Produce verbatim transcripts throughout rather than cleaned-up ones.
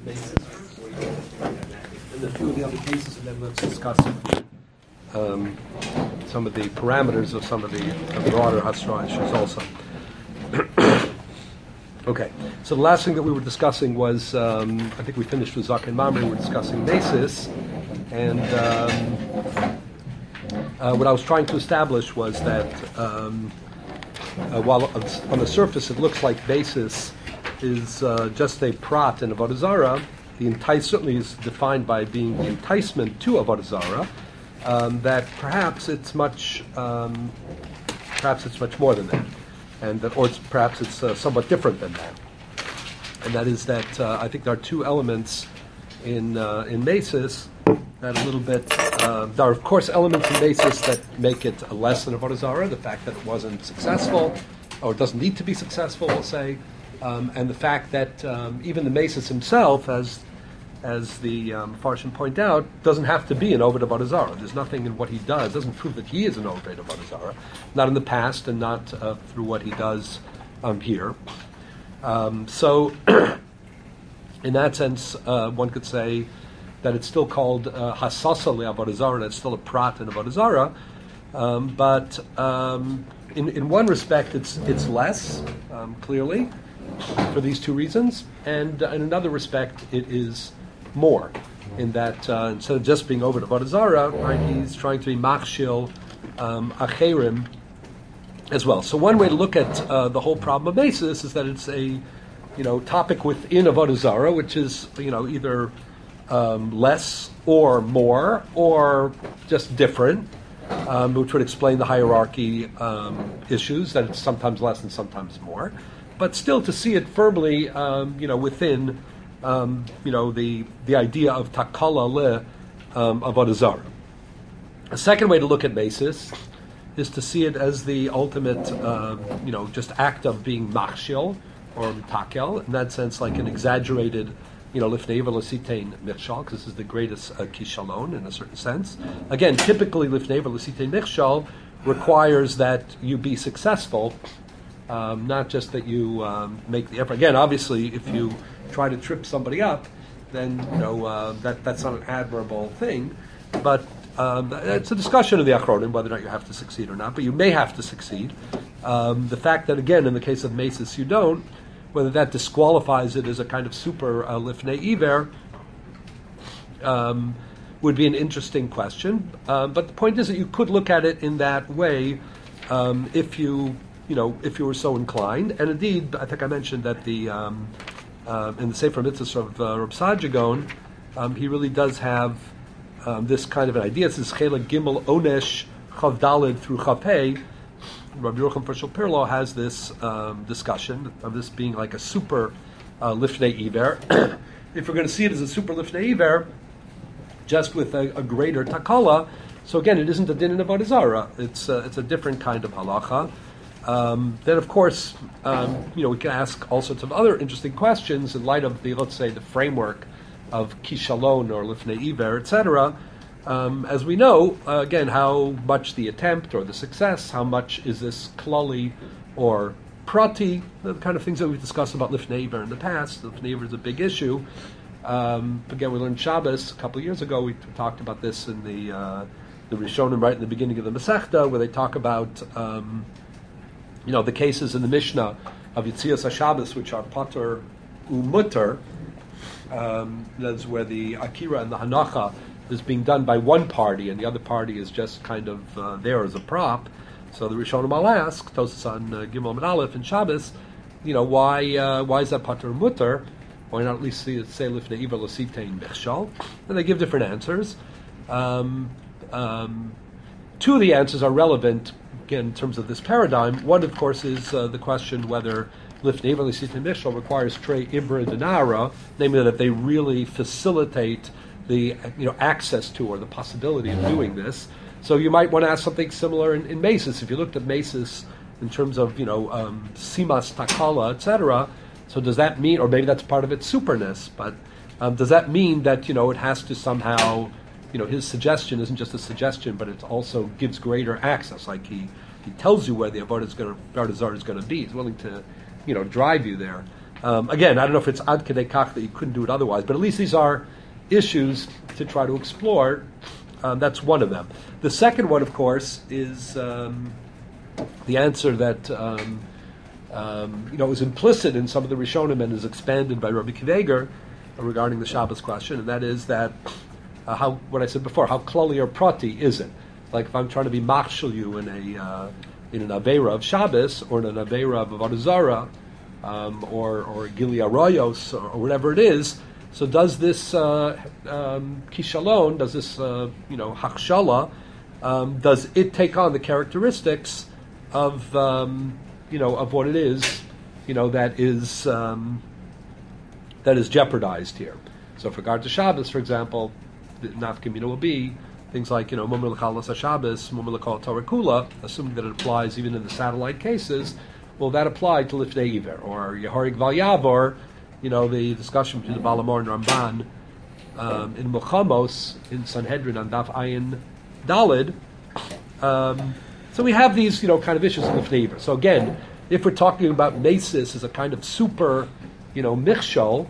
basis. And a few of the other cases, and then let's discuss um, some of the parameters of some of the, the broader Hasra issues also. Okay, so the last thing that we were discussing was, um, I think we finished with Zak and Mamre, we were discussing basis, and um, uh, what I was trying to establish was that um, uh, while on the surface it looks like basis is uh, just a prat in Avodah Zarah, the entice certainly is defined by being the enticement to Avodah Zarah, um, that perhaps it's much, um, perhaps it's much more than that. And that, or it's, perhaps it's uh, somewhat different than that, and that is that uh, I think there are two elements in uh, in Mesis that a little bit. Uh, there are of course elements in Mesis that make it a less than Avodah Zarah, the fact that it wasn't successful, or it doesn't need to be successful, we'll say, um, and the fact that um, even the Mesis himself, as as the um, Farshim point out, doesn't have to be an Oved Avodah Zarah. There's nothing in what he does doesn't prove that he is an Oved Avodah Zarah, not in the past and not uh, through what he does um, here. Um, so, in that sense, uh, one could say that it's still called uh, Hasasa le'Avodah Zarah, that's still a prat in Avodah Zarah, um, but um, in, in one respect it's it's less, um, clearly, for these two reasons, and uh, in another respect it is more, in that uh, instead of just being over to Avodah Zarah, right, he's trying to be machshil um, acherim as well. So one way to look at uh, the whole problem of basis is that it's a, you know, topic within Avodah Zarah, which is, you know, either um, less or more or just different, um, which would explain the hierarchy um, issues, that it's sometimes less and sometimes more, but still to see it firmly, um, you know, within. Um, you know, the the idea of takala le um, Avodah Zarah. A second way to look at basis is to see it as the ultimate, uh, you know, just act of being machshil or takel. In that sense, like an exaggerated, you know, lifnei v'lositein michshal, because this is the greatest uh, kishalon in a certain sense. Again, typically lifnei v'lositein michshal requires that you be successful, um, not just that you um, make the effort. Again, obviously, if you try to trip somebody up, then you know uh, that that's not an admirable thing. But um, it's a discussion of the Achronim whether or not you have to succeed or not. But you may have to succeed. Um, the fact that, again, in the case of Mesis, you don't, whether that disqualifies it as a kind of super uh, lifnei iver, um, would be an interesting question. Um, but the point is that you could look at it in that way um, if you you know if you were so inclined. And indeed, I think I mentioned that the um, Uh, in the Sefer Mitzvahs of uh, Reb Sajagon, um, he really does have um, this kind of an idea. This is Chela Gimel Onesh Chav Dalid through Chav Hey. Rabbi Yochanan Fershel Pirlo has this um, discussion of this being like a super uh, lifnei iver. If we're going to see it as a super lifnei iver, just with a, a greater takala, so again, it isn't a din in Avodah Zarah. It's uh, it's a different kind of halacha. Um, then, of course, um, you know, we can ask all sorts of other interesting questions in light of the, let's say, the framework of kishalon or lifnei iver, et cetera. Um, as we know, uh, again, how much the attempt or the success, how much is this klali or prati, the kind of things that we've discussed about lifnei iver in the past. Lifnei iver is a big issue. Um, again, we learned Shabbos a couple of years ago. We t- talked about this in the uh, the Rishonim right in the beginning of the Masechta, where they talk about um, you know, the cases in the Mishnah of Yitzias HaShabbos, which are Pater u'Mutter, um, that's where the Akira and the Hanacha is being done by one party, and the other party is just kind of uh, there as a prop. So the Rishonim will ask, Tosas on uh, Gimel Amud Aleph in Shabbos, you know, why uh, why is that Pater u'Mutter? Why not at least say Lifnei Iver L'Sitein Michshal? And they give different answers. Um, um, two of the answers are relevant, again, in terms of this paradigm. One, of course, is uh, the question whether Lifnei Iver L'Sitein Michshal requires Trei Ibra Denara, namely that they really facilitate the you know access to or the possibility of doing this. So you might want to ask something similar in, in Mesis. If you looked at Mesis in terms of you know um, Simas Takala, et cetera. So does that mean, or maybe that's part of its superness, but um, does that mean that, you know, it has to somehow, you know, his suggestion isn't just a suggestion, but it also gives greater access, like he, he tells you where the Avodah is going to, Avodah Zarah is going to be. He's willing to, you know, drive you there. Um, again, I don't know if it's ad kedei kach that you couldn't do it otherwise, but at least these are issues to try to explore. Um, that's one of them. The second one, of course, is um, the answer that um, um, you know is implicit in some of the Rishonim and is expanded by Rabbi Kiveger regarding the Shabbos question, and that is that uh, how what I said before, how klali or prati is it? Like if I'm trying to be machshel you in a uh, in an aveira of Shabbos or in an aveira of Avodah Zarah, um, or or Gili Arroyos or, or whatever it is. So does this uh, um, kishalon, does this uh, you know hakshala, um, does it take on the characteristics of um, you know of what it is, you know that is um, that is jeopardized here? So, with regard to Shabbos, for example, the nafkamina will be things like you know mumar l'chalas Shabbos, mumar l'kol Torah kula, assuming that it applies even in the satellite cases. Will that apply to Lifnei Iver or Yehorig Val Yavor? You know, the discussion between the Balamor and Ramban um, in Muchamos, in Sanhedrin on Daf Ayin Dalid. Um, so we have these, you know, kind of issues in Lifnei Iver. So again, if we're talking about Mesis as a kind of super, you know, Michshol,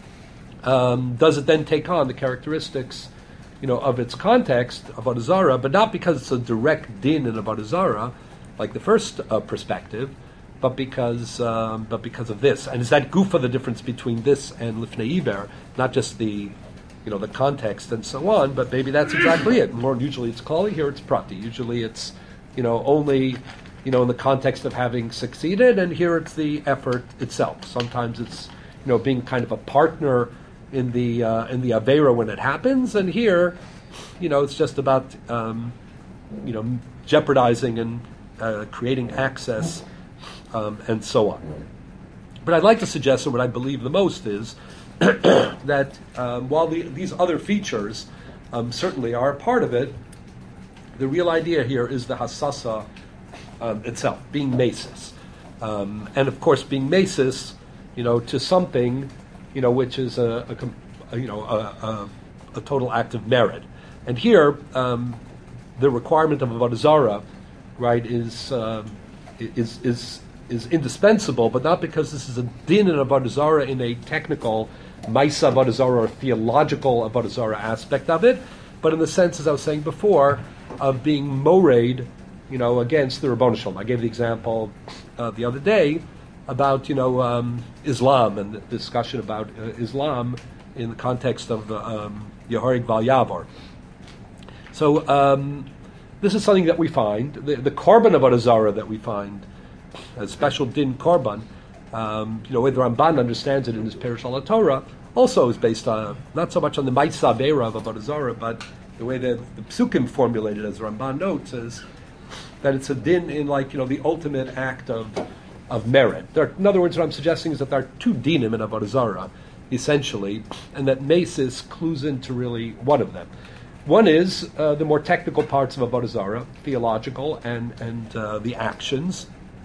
um, does it then take on the characteristics, you know, of its context of Avodah Zarah, but not because it's a direct din in Avodah Zarah, like the first uh, perspective, but because um, but because of this. And is that gufa the difference between this and Lifnei Iver, not just the you know the context and so on, but maybe that's exactly it. More usually it's kali, here it's prati. Usually it's you know only you know in the context of having succeeded, and here it's the effort itself. Sometimes it's you know being kind of a partner in the uh, in the avera when it happens, and here you know it's just about um, you know jeopardizing and uh, creating access. Um, and so on. But I'd like to suggest that what I believe the most is that um, while the, these other features um, certainly are a part of it, the real idea here is the hasasa um, itself, being mesis. Um, and of course being mesis, you know, to something, you know, which is a, a, a you know, a, a, a total act of merit. And here, um, the requirement of Avodah Zarah, right, is, um, is, is, is indispensable, but not because this is a din in Avodah Zarah in a technical Maisa Avodah Zarah or theological Avodah Zarah aspect of it, but in the sense, as I was saying before, of being moraid, you know, against the Ribbono Shel Olam. I gave the example uh, the other day about, you know, um, Islam and the discussion about uh, Islam in the context of uh, um, Yehorig Val Yavor. So um, this is something that we find, the, the korban Avodah Zarah that we find, a special din korban, um, you know, the Ramban understands it in his Perush al Torah, also is based on, not so much on the Maisa Beira of Avodah Zarah, but the way that the Psukim formulated, as Ramban notes, is that it's a din in, like, you know, the ultimate act of of merit. There are, in other words, what I'm suggesting is that there are two dinim in Avodah Zarah, essentially, and that Mesis clues into really one of them. One is uh, the more technical parts of Avodah Zarah, theological and, and uh, the actions,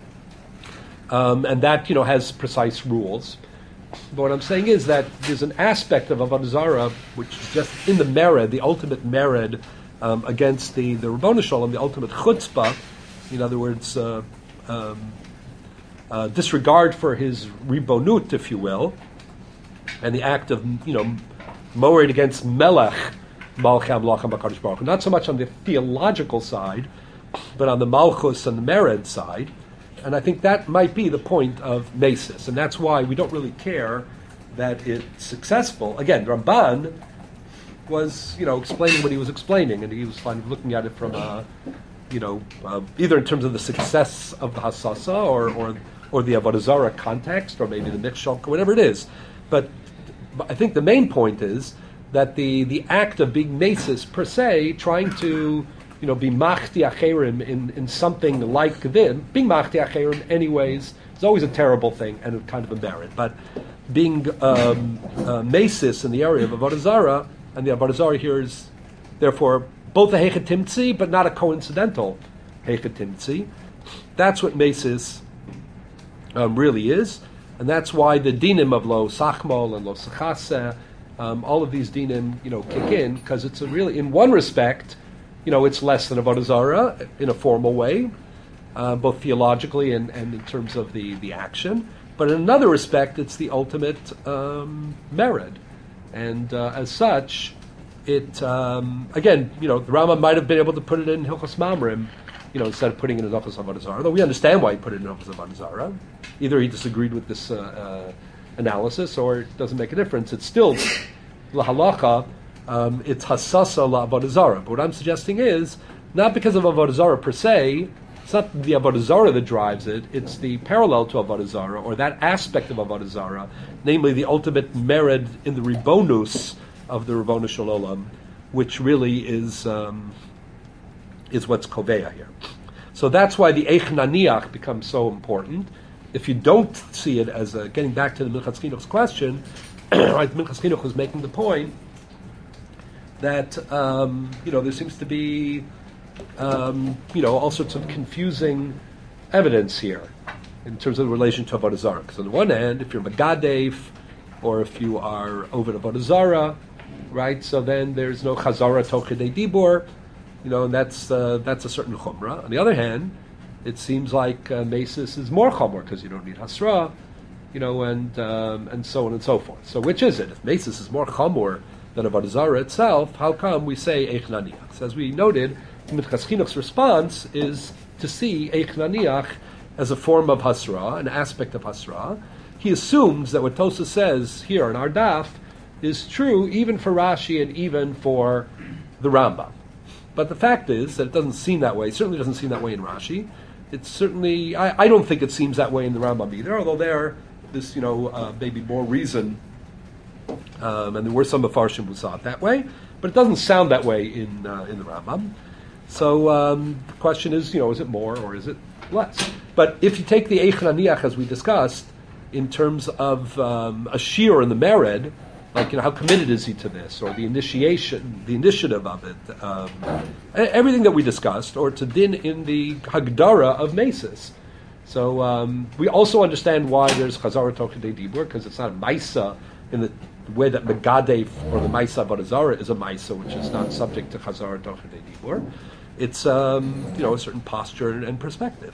Um, and that, you know, has precise rules. But what I'm saying is that there's an aspect of Avodah Zarah which is just in the mered, the ultimate mered, um, against the, the Ribbono Shel Olam, the ultimate chutzpah, in other words, uh, um, uh, disregard for his ribonut, if you will, and the act of, you know, moed against melech, malchei hamlachim b'kadosh baruch hu. Not so much on the theological side, but on the malchus and the mered side. And I think that might be the point of Mesis, and that's why we don't really care that it's successful. Again, Ramban was, you know, explaining what he was explaining, and he was kind of looking at it from, a, you know, uh, either in terms of the success of the Hasasa or or, or the Avodah Zarah context, or maybe the Michshol, whatever it is. But, but I think the main point is that the, the act of being Mesis per se, trying to you know, be machti acherim in, in something like this. Being machti acherim, anyways, is always a terrible thing and a kind of a merit. But being um, uh, mesis in the area of Avodah Zarah, and the Avodah Zarah here is, therefore, both a hechetimtzi, but not a coincidental hechetimtzi. That's what mesis um, really is, and that's why the dinim of lo sachmol and lo sachase, um, all of these dinim, you know, kick in, because it's a really, in one respect, you know, it's less than Avodah Zarah in a formal way, uh, both theologically and, and in terms of the, the action. But in another respect, it's the ultimate um, merit. And uh, as such, it, um, again, you know, the Rambam might have been able to put it in Hilchos Mamrim, you know, instead of putting it in Hilchos Avodah Zarah, though we understand why he put it in Hilchos Avodah Zarah. Either he disagreed with this uh, uh, analysis, or it doesn't make a difference. It's still, lahalacha, um, it's hasasa la Avodah Zarah. But what I'm suggesting is, not because of Avodah Zarah per se, it's not the Avodah Zarah that drives it, it's the parallel to Avodah Zarah, or that aspect of Avodah Zarah, namely the ultimate merit in the ribonus of the Ribono Shel Olam, which really is um, is what's kovea here. So that's why the Eich Naniach becomes so important. If you don't see it as a, getting back to the Minchas Chinuch's question, right, the Minchas Chinuch was making the point that um, you know there seems to be um, you know all sorts of confusing evidence here in terms of the relation to Avodah Zarah. Because on the one hand, if you're Megadev, or if you are over Avodah Zarah, right? So then there's no Chazara Tochidei Dibur, you know, and that's uh, that's a certain chumrah. On the other hand, it seems like uh, Mesis is more chumrah because you don't need Hasra, you know, and um, and so on and so forth. So which is it? If Mesis is more chumrah than Avodah Zarah itself, how come we say Eich Naniach? So as we noted, Minchas Chinuch's response is to see Eich Naniach as a form of Hasra, an aspect of Hasra. He assumes that what Tosa says here in our daf is true even for Rashi and even for the Rambam. But the fact is that it doesn't seem that way. It certainly doesn't seem that way in Rashi. It's certainly, I, I don't think it seems that way in the Rambam either, although there, this, you know, uh, maybe more reason, um, and there were some Mefarshim who saw it that way, but it doesn't sound that way in uh, in the Rambam. So um, the question is, you know, is it more or is it less? But if you take the Eich Naniach as we discussed, in terms of um, a shiur in the Mered, like, you know, how committed is he to this, or the initiation, the initiative of it, um, everything that we discussed, or to din in the Hagdara of Mesis. So um, we also understand why there's Chazara Tochidei Dibur, because it's not a Maisa in the way that Megadef or the Maisa Avodah Zarah is a Maisa, which is not subject to Chazara Tochidei Dibur. It's um, you know, a certain posture and, and perspective.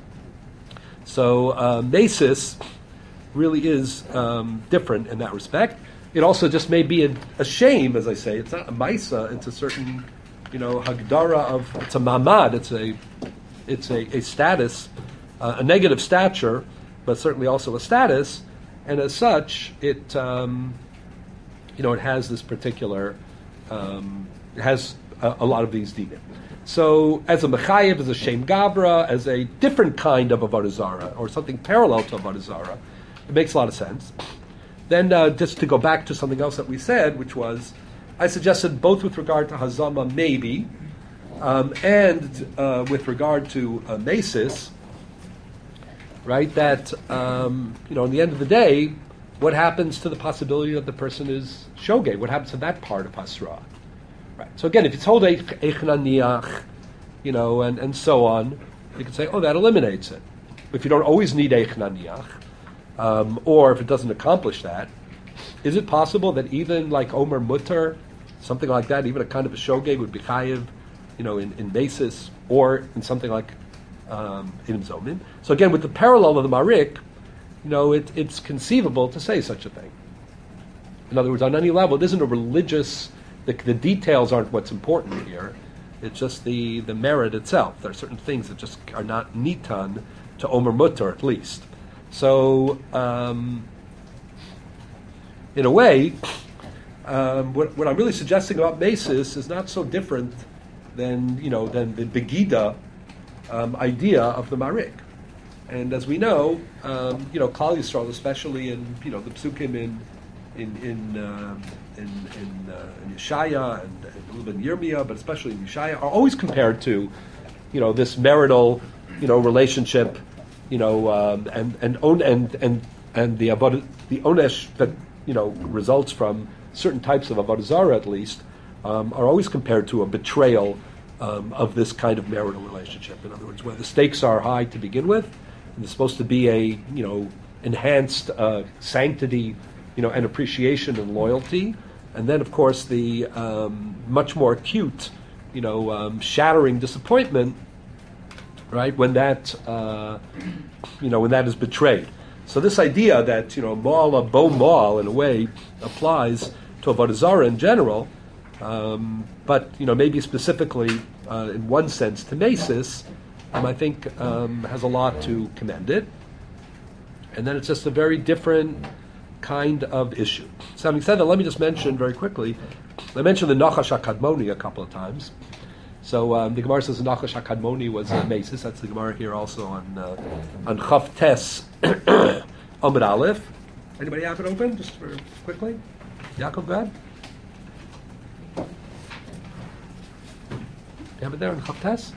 So uh, Mesis really is um, different in that respect. It also just may be a, a shame, as I say. It's not a maisa. It's a certain, you know, hagdara of. It's a mamad. It's a, it's a, a status, uh, a negative stature, but certainly also a status. And as such, it, um, you know, it has this particular, um, it has a, a lot of these dinim. So, as a mechayev, as a shem gabra, as a different kind of avodah zarah, or something parallel to avodah zarah, it makes a lot of sense. Then, uh, just to go back to something else that we said, which was, I suggested both with regard to Hazama, maybe, um, and uh, with regard to uh, Mesis, right, that, um, you know, in the end of the day, what happens to the possibility that the person is Shogeg? What happens to that part of Hasra? Right. So again, if it's told Eich Naniach, you know, and, and so on, you can say, oh, that eliminates it. If you don't always need Eich Naniach, Um, or if it doesn't accomplish that, is it possible that even like Omer Mutter, something like that, even a kind of a shogeg would be chayiv, you know, in, in basis, or in something like um, in Zomim? So again, with the parallel of the Marik, you know, it, it's conceivable to say such a thing. In other words, on any level, it isn't a religious, the, the details aren't what's important here. It's just the, the merit itself. There are certain things that just are not nitan to Omer Mutter, at least. So, um, in a way, um, what, what I'm really suggesting about Mesis is not so different than, you know, than the Begida um, idea of the Marik. And as we know, um, you know, Klal Yisrael, especially in, you know, the Psukim in in in uh, in, in, uh, in Yeshaya and, and a little bit in Yirmiyah, but especially in Yeshaya, are always compared to, you know, this marital, you know, relationship. You know, um, and and on, and and and the avodah, the onesh that, you know, results from certain types of avodah zarah, at least, um, are always compared to a betrayal um, of this kind of marital relationship. In other words, where the stakes are high to begin with, and there's supposed to be a, you know, enhanced uh, sanctity, you know, and appreciation and loyalty, and then of course the um, much more acute, you know, um, shattering disappointment. Right, when that, uh, you know, when that is betrayed. So this idea that, you know, Maal, Bo Maal, in a way, applies to Avodah Zarah in general, um, but, you know, maybe specifically, uh, in one sense, to Mesis, um, I think um, has a lot to commend it. And then it's just a very different kind of issue. So having said that, let me just mention very quickly, I mentioned the Nachash HaKadmoni a couple of times. So um, the Gemara says the Nachash HaKadmoni was a Mesis. That's the Gemara here also on uh, on Chav Tes Amud Aleph. Anybody have it open, just for quickly? Yaakov, go ahead. You have it there on Chav Tes?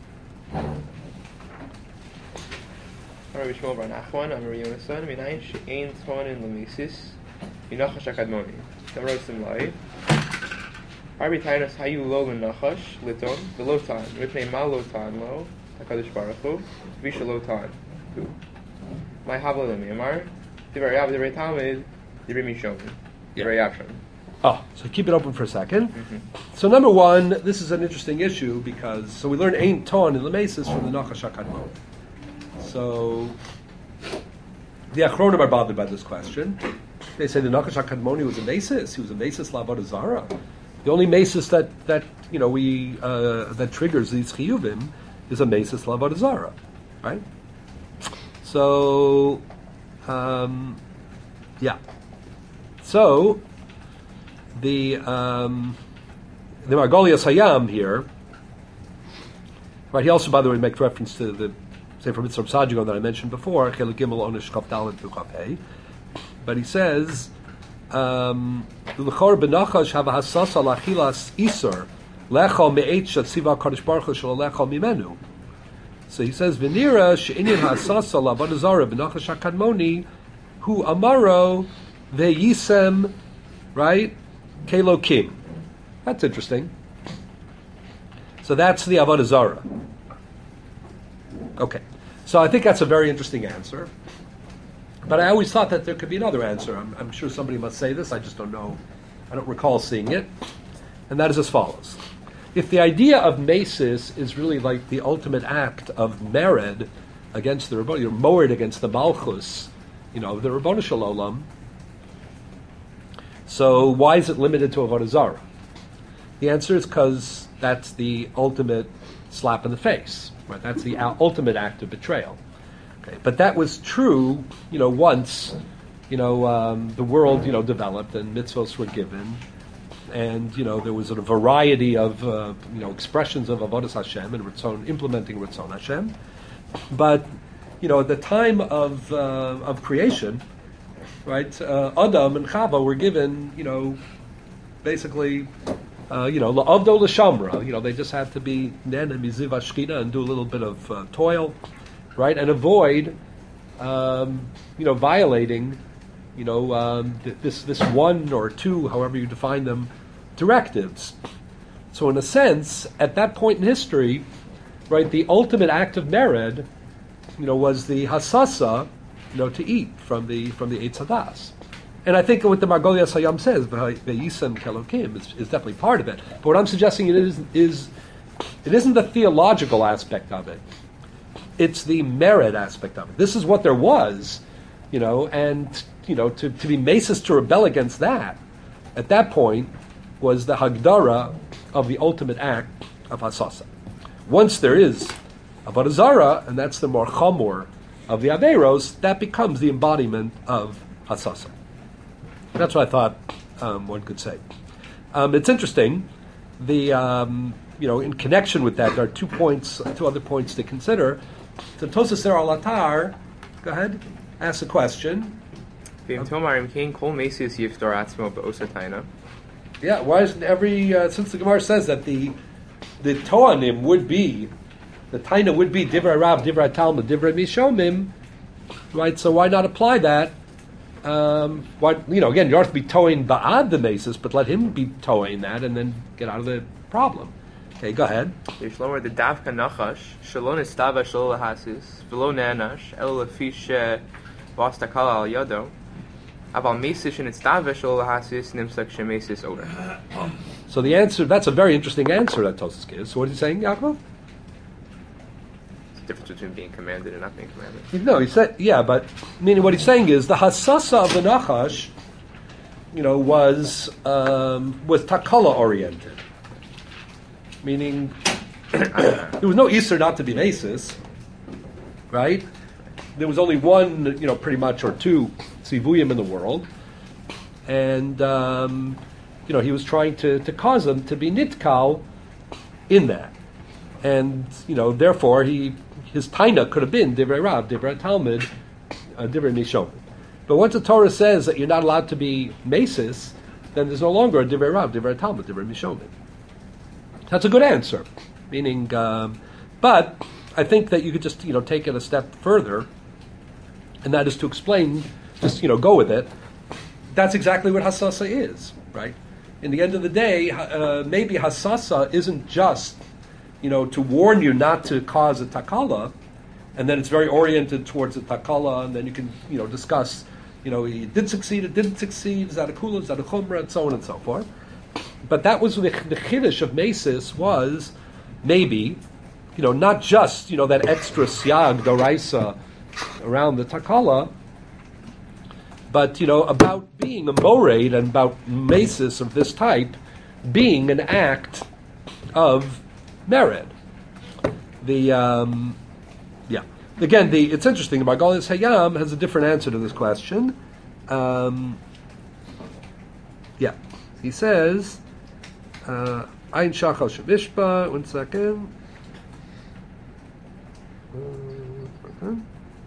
Rabbi Shmuel bar Nachman, Amar Yonasan, Minayin she'ein tonin l'mesis, Minachash HaKadmoni. Gemara Simlai. Rabbi Tainus hayu lo l'nachash liton v'lotan mipnei ma lotan lo HaKadosh Baruch Hu v'isha lotan hu. My havla l'meimar divrei Rav divrei Talmud divrei Mishom divrei Yavshon. Oh, so keep it open for a second. Mm-hmm. So number one, this is an interesting issue because so we learn ein ton in the Mesis from the Nachash HaKadmoni. So the Achronim are bothered by this question. They say the Nachash HaKadmoni was a Mesis. He was a Mesis l'Avodah Zarah. The only Mesis that, that you know we uh, that triggers these chiyuvim is a Mesis l'Avodah Zarah, right? So, um, yeah. So the um, the Margolias Hayam here, right? He also, by the way, makes reference to the Sefer Mitzvah Sajigon that I mentioned before, Chelik Gimel Onish Chav Dalet Chav Hey, but he says. Um, L'chor benachash have a hasasa lachilas isur lechol me'et shatziva kadosh baruch hu shelo lechol mimenu. So he says v'nira she'inyan hasasa l'avodah zarah benachash hakadmoni hu amaro ve'yisem right kelokim. That's interesting. So that's the avodah zarah. Okay, so I think that's a very interesting answer. But I always thought that there could be another answer. I'm, I'm sure somebody must say this. I just don't know. I don't recall seeing it. And that is as follows. If the idea of Mesis is really like the ultimate act of mered against the Rabbon, you're moed against the Malchus, you know, the Rabbon Shalom, so why is it limited to Avodah Zarah? The answer is because that's the ultimate slap in the face. Right? That's the ultimate act of betrayal. Okay, but that was true, you know, once, you know, um, the world, you know, developed and mitzvos were given, and, you know, there was a variety of, uh, you know, expressions of Avodas Hashem and Ratzon, implementing Ratzon Hashem. But, you know, at the time of uh, of creation, right, uh, Adam and Chava were given, you know, basically, uh, you know, la'avdo l'shamra, you know, they just had to be nen and miziv ashkina and do a little bit of uh, toil. Right, and avoid, um, you know, violating, you know, um, th- this this one or two, however you define them, directives. So, in a sense, at that point in history, right, the ultimate act of mered, you know, was the hasasa, you know, to eat from the from the Eitz Hadas. And I think what the Margolias Hayam says, ve'yisem kelokim, is, is definitely part of it. But what I'm suggesting it is is it isn't the theological aspect of it. It's the mered aspect of it. This is what there was, you know, and, you know, to, to be Mesis to rebel against that, at that point, was the Hagdara of the ultimate act of Hasasa. Once there is Avodah Zarah, and that's the more chamor of the Averos, that becomes the embodiment of Hasasa. That's what I thought um, one could say. Um, it's interesting, the, um, you know, in connection with that, there are two points, two other points to consider. So Tosas Ser Alatar, go ahead, ask a question. Yeah, why isn't every, uh, since the Gemara says that the the Toanim would be, the Taina would be Divrei Rav, Divrei Talmud, Divrei Mishomim, right, so why not apply that? Um, why, you know, again, you don't have to be towing Ba'ad the Mesis, but let him be towing that and then get out of the problem. Okay, go ahead. Yishlomer the davka nachash shalon istava shlo lahasis v'lo ne'anash el lefish vastakala al yado aval mesis and istava shlo lahasis nimsak shemesis over. So the answer, that's a very interesting answer that Tosas gives. So what are you saying, Yaakov? the difference between being commanded and not being commanded. No, he said, yeah, but meaning what he's saying is the hasasa of the Nachash, you know, was um, was takala oriented, meaning there was no Easter not to be Mesis, right? There was only one, you know, pretty much, or two Sivuyim in the world, and um, you know, he was trying to, to cause them to be nitkal in that, and you know, therefore he his taina could have been divrei Rav, divrei Talmud, uh, divrei Mishom. But once the Torah says that you're not allowed to be Mesis, then there's no longer a divrei Rav, divrei Talmud, divrei Mishom. That's a good answer. Meaning, um, but I think that you could just, you know, take it a step further, and that is to explain, just, you know, go with it. That's exactly what Hassasa is, right? In the end of the day, uh, maybe Hassasa isn't just, you know, to warn you not to cause a takala, and then it's very oriented towards a takala, and then you can, you know, discuss, you know, he did succeed, it didn't succeed, is that a kula, is that a chumrah, and so on and so forth. But that was the, the chiddush of Mesis was maybe, you know, not just, you know, that extra siag doraisa around the takala, but, you know, about being a moraid and about Mesis of this type being an act of merit. The, um, yeah. Again, the it's interesting, the Margalis Hayam has a different answer to this question. Um, yeah. He says, uh, Ein Shachal Shabishba, one second. Uh, okay.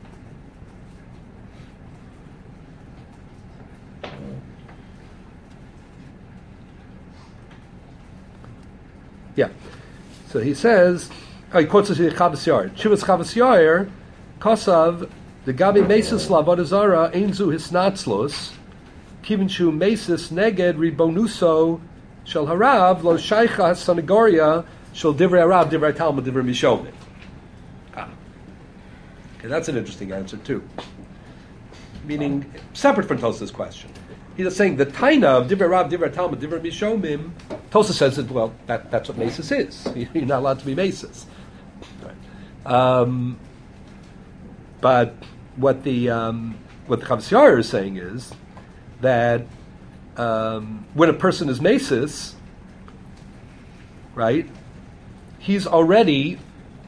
Yeah. So he says, oh, he quotes us here, Chavas Yair. Shivas Chavas Yair, Kosav, the Gabi Mesis Lavodazara, Einzu Hisnatzlos, Kivin Shu Mesis Neged Ribonuso, Shel Harav, Lo Shaicha Sanagoria, Shel Divrei Harav, Divrei Talmud, Divrei Mishomim. Ah. Okay, that's an interesting answer too. Meaning, separate from Tosa's question. He's saying the taina of Divrei Rav, Divrei Talmud, Divrei Mishomim. Tosa says that, well, that, that's what Mesis is. You're not allowed to be Mesis. Right. Um, but what the um, what the Chavas Yair is saying is that um, when a person is Mesis, right, he's already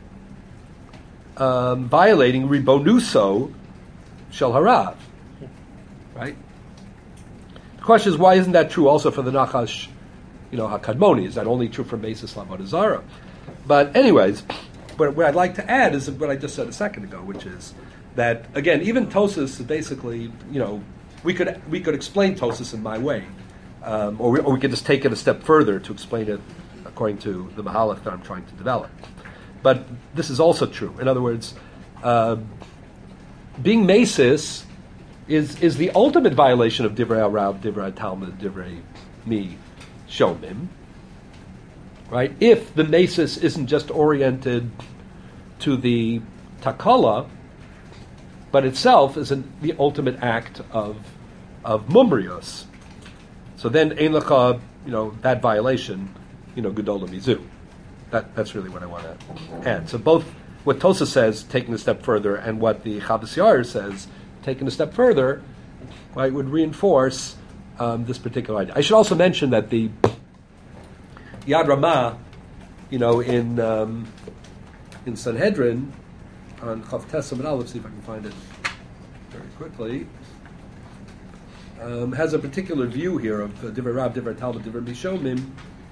um, violating Ribonuso Shel Harav, right? The question is, why isn't that true also for the Nachash, you know, HaKadmoni? Is that only true for Mesis Lavodazara? But anyways, what, what I'd like to add is what I just said a second ago, which is that, again, even Tosas is basically, you know, we could we could explain Tosas in my way, um, or, we, or we could just take it a step further to explain it according to the Mahalach that I'm trying to develop. But this is also true. In other words, uh, being Mesis is is the ultimate violation of Divrei Harav, Divrei Talmud, Divrei Mi Shomim, right? If the Mesis isn't just oriented to the Takala, but itself is an, the ultimate act of of Mumrios, so then Ein Lecha, you know, that violation, you know, Gedola Mizu. That that's really what I want to add. So both what Tosa says, taking a step further, and what the Chavas Yair says, taken a step further, right, would reinforce um, this particular idea. I should also mention that the Yad Ramah, you know, in um, in Sanhedrin on Chav Tesam and Aleph, see if I can find it very quickly, um, has a particular view here of uh, Divrei Rav, Divrei Talmud, Divrei Mishomim.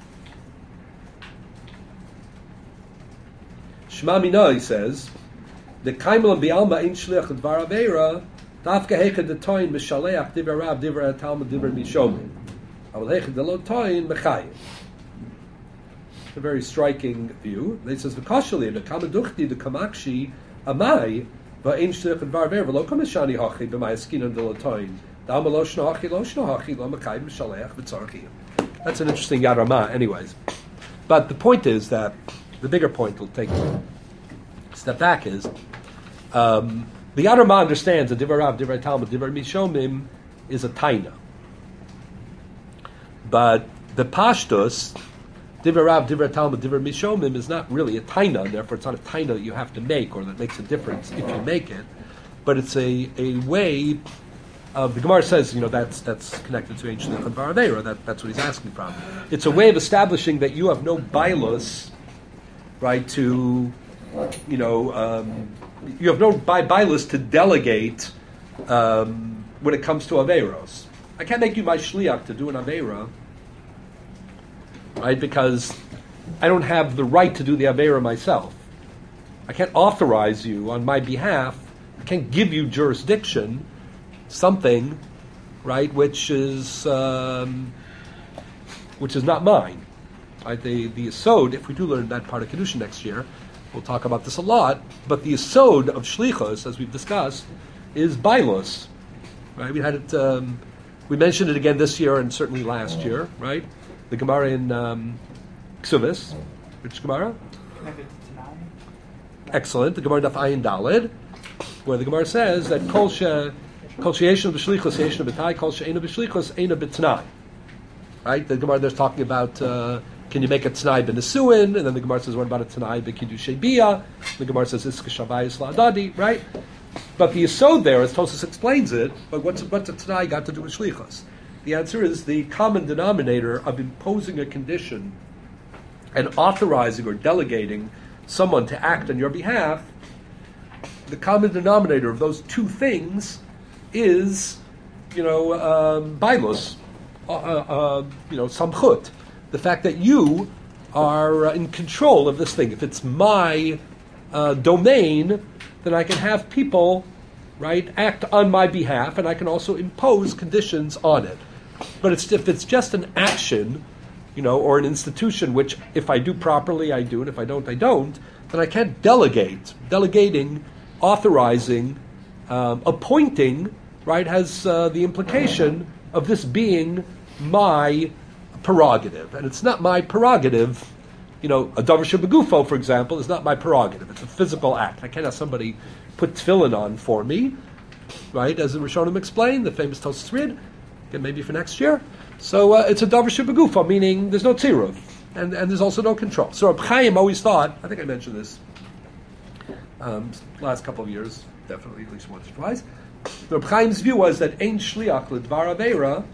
Shema Mina, he says, the Kaimel Bialma in Shliach Dvar Aveira. Dafka hechad the toin mishaleach divrei Rav divrei Talmud divrei Mishomim. Aval hechad the lo toin mechayim. It's a very striking view. It says v'kashali the kamaduchti the kamakshi amai va'in shliach dvar ver v'lo kamishani hachi b'may eskinan de lo toin da'ama lo shno hachi lo shno hachi lo mechayim mishaleach v'tzarchiyim. That's an interesting Yad Ramah, anyways. But the point is that the bigger point we'll take a step back is. Um, The Yad Ramah understands that Divrei Rav, Divrei Talmud, Divrei Mishomim is a taina. But the Pashtus Divrei Rav, Divrei Talmud, Divrei Mishomim is not really a taina, and therefore it's not a taina that you have to make, or that makes a difference if you make it. But it's a, a way of, the Gemara says, you know, that's that's connected to ancient Chadvar Aveira, that that's what he's asking from. It's a way of establishing that you have no bailus, right, to, you know, um, you have no bailus to delegate um, when it comes to Aveiros. I can't make you my shliach to do an Aveira, right? Because I don't have the right to do the Aveira myself. I can't authorize you on my behalf. I can't give you jurisdiction, something, right, which is um, which is not mine. Right? The the Yesod, if we do learn that part of Kedusha next year, we'll talk about this a lot. But the Yesod of Shlichus, as we've discussed, is Bailus. Right? We had it. Um, we mentioned it again this year and certainly last year. Right? The Gemara in um, Ksuvis. Which Gemara? Excellent. The Gemara Daf Ayin Daled, where the Gemara says that Kol she Kol she'eshna b'shlichus yeishna b'tai, Kol she'ena b'shlichus eina b'tnai. Right? The Gemara there's talking about uh, can you make a tnai b'nesuin, and then the Gemara says what about a tnai b'kiddushay bia? The Gemara says iska shavayis la'adadi. Right? But the yesod there, as Tosfos explains it, but what's what's a tnai got to do with shlichus? The answer is the common denominator of imposing a condition and authorizing or delegating someone to act on your behalf. The common denominator of those two things is, you know, um, bailus, uh, uh, you know, samchut. The fact that you are uh, in control of this thing. If it's my uh, domain, then I can have people, right, act on my behalf, and I can also impose conditions on it. But it's, if it's just an action, you know, or an institution, which if I do properly, I do, and if I don't, I don't, then I can't delegate. Delegating, authorizing, um, appointing, right, has uh, the implication of this being my prerogative. And it's not my prerogative, you know, a davar shebegufo, for example, is not my prerogative. It's a physical act. I can't have somebody put tefillin on for me, right, as the Rishonim explained, the famous Tosfos Rid, again, maybe for next year. So uh, it's a davar shebegufo, meaning there's no tziruv, and, and there's also no control. So Reb Chaim always thought, I think I mentioned this um, last couple of years, definitely at least once or twice, Reb Chaim's view was that ein shliach l'dvar aveira,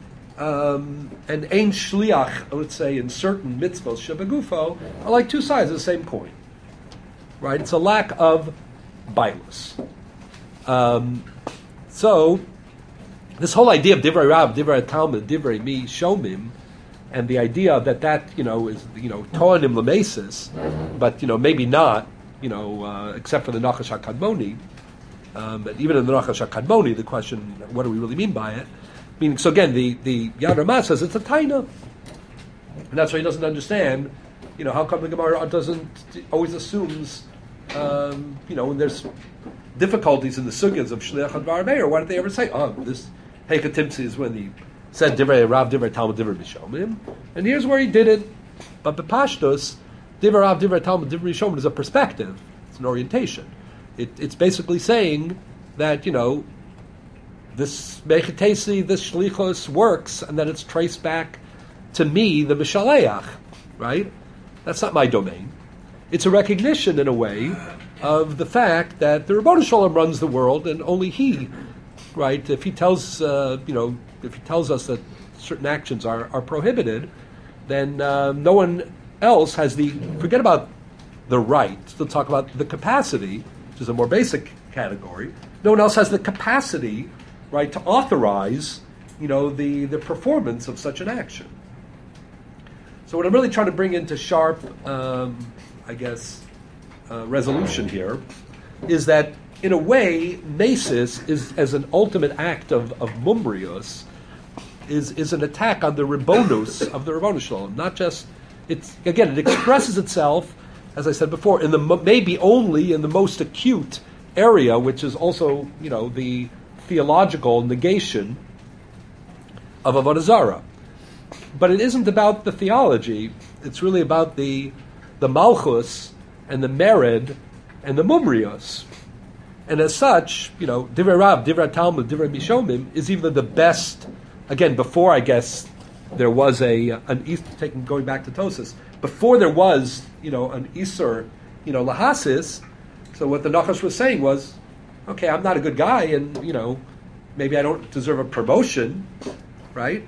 um, and ein shliach, let's say, in certain mitzvos shebegufo, are like two sides of the same coin. Right? It's a lack of bailus. Um, so, this whole idea of divrei Rav, divrei Talmud, divrei mi shomim, and the idea that that, you know, is, you know, toanim lemesis, but, you know, maybe not, you know, uh, except for the Nachash HaKadmoni. Um, but even in the Nachash HaKadmoni, the question, what do we really mean by it? Meaning, so again, the, the Yad Ramah says it's a taina. And that's why he doesn't understand, you know, how come the Gemara doesn't, always assumes, um, you know, when there's difficulties in the sugyas of Shliach Hadvar Meir, why don't they ever say, oh, this Heikatimtsi is when he said Divrei Rav, Divrei Talmud, Divrei Mishomim, and here's where he did it. But Bepashtos, Divrei Rav, Divrei Talmud, Divrei Mishomim is a perspective. It's an orientation. It, it's basically saying that, you know, this Mechatesi, this Shlichos works, and that it's traced back to me, the Mishaleach, right? That's not my domain. It's a recognition, in a way, of the fact that the Rebbeinu Shalom runs the world, and only He, right? If He tells, uh, you know, if He tells us that certain actions are, are prohibited, then uh, no one else has the. Forget about the right. Let's talk about the capacity, which is a more basic category. No one else has the capacity, right, to authorize, you know, the the performance of such an action. So what I'm really trying to bring into sharp, um, I guess, uh, resolution here is that, in a way, Mesis is, as an ultimate act of, of Mumbrius, is is an attack on the Ribbonus of the Rebbeinu Shalom. Not just, it's again, it expresses itself, as I said before, in the maybe only in the most acute area, which is also, you know, the theological negation of Avodah Zarah. But it isn't about the theology. It's really about the the Malchus and the Mered and the Mumrios. And as such, you know, Divrei Rav, Divrei Talmud, Divrei Mishomim is even the best, again, before, I guess, there was a an Is- taking going back to Tosas, before there was, you know, an Isur, you know, Lahasis. So what the Nachash was saying was, okay, I'm not a good guy, and you know, maybe I don't deserve a promotion, right?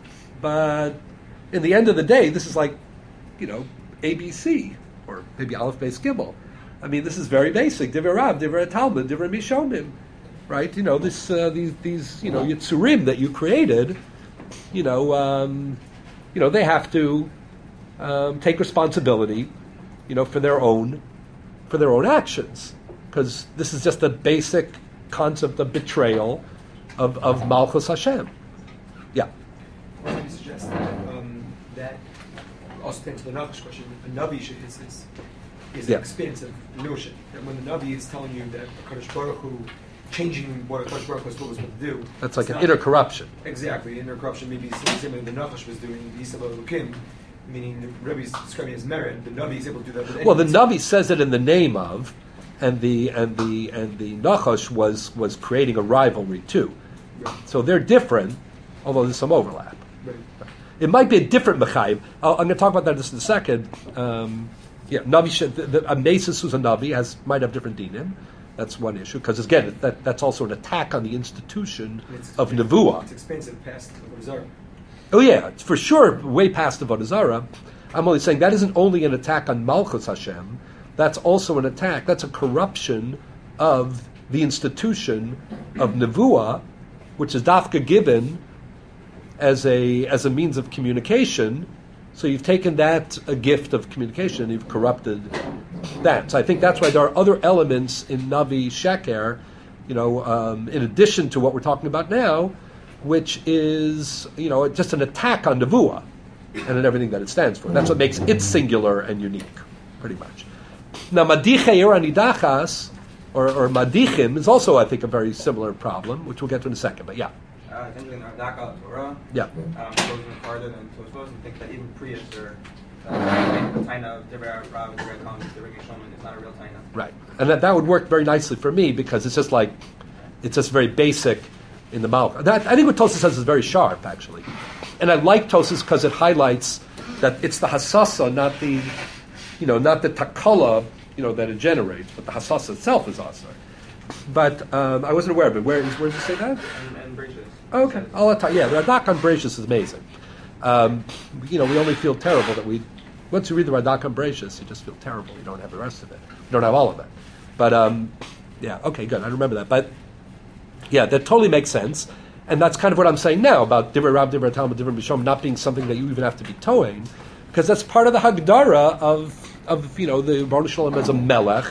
But in the end of the day, this is like, you know, A B C, or maybe Aleph Beis Gimel. I mean, this is very basic. Divrei Rav, Divrei Talmud, Divrei Mishomim, right? You know, this uh, these these you know Yitzurim that you created, you know, um, you know, they have to um, take responsibility, you know, for their own for their own actions, because this is just a basic concept of betrayal of of Malchus Hashem. Yeah. Or maybe suggest that um, that also to answer the Nachash question, a Navi is is, is Yeah. an expansive notion. That when the Navi is telling you that Kadosh Baruch Hu changing what a Kadosh Baruch Hu was told us what to do, That's like it's an not- inner corruption. Exactly, inner corruption. Maybe the same thing the Nachash was doing. The Yisrael Elokim, meaning the Rebbe is describing as merit. The Navi is able to do that. With Well, the anyone. Navi says it in the name of, and the and the and the Nachash was was creating a rivalry too. Right. So they're different, although there's some overlap. Right. It might be a different Mechayim. I'll, I'm going to talk about that just in a second. Um, yeah, Navi, should- the, the, a Mesis who's a Navi has might have different dinim. That's one issue, because again, that, that's also an attack on the institution It's of expensive- Nevuah. It's expensive past the Zarah. Oh yeah, it's for sure way past the Avodah Zarah. I'm only saying that isn't only an attack on Malchus Hashem, that's also an attack, that's a corruption of the institution of Nevuah, which is dafka given as a as a means of communication. So you've taken that a gift of communication and you've corrupted that. So I think that's why there are other elements in Navi Sheker, you know, um, in addition to what we're talking about now, which is, you know, just an attack on Nevuah and on everything that it stands for. That's what makes it singular and unique, pretty much. Now, Madiche or Anidachas, or, or Madichim, is also, I think, a very similar problem, which we'll get to in a second, but yeah. Uh, I think in Ardaka Torah, Yeah. um, goes even farther than Tosfos and think that even Prius or uh, the Taina of Divrei Rav and Divrei Talmud, Divrei Mishomim is not a real Taina. Right. And that, that would work very nicely for me, because it's just like, it's just very basic in the mouth. That, I think what Tosas says is very sharp, actually. And I like Tosas because it highlights that it's the hasasa, not the, you know, not the takala, you know, that it generates, but the hasasa itself is asa. But um, I wasn't aware of it. Where, where did you say that? And, and Breishis. Oh, okay. I'll tell you. Yeah, the Radak on Bereshis is amazing. Um, you know, we only feel terrible that we, once you read the Radak on Bereshis, you just feel terrible. You don't have the rest of it. You don't have all of it. But, um, yeah, okay, good. I remember that. But, yeah, that totally makes sense. And that's kind of what I'm saying now about Divrei Rav, Divrei Talmud, Divrei Mishom not being something that you even have to be towing, because that's part of the Hagdara of, of you know, the Baruch Shalom as a melech.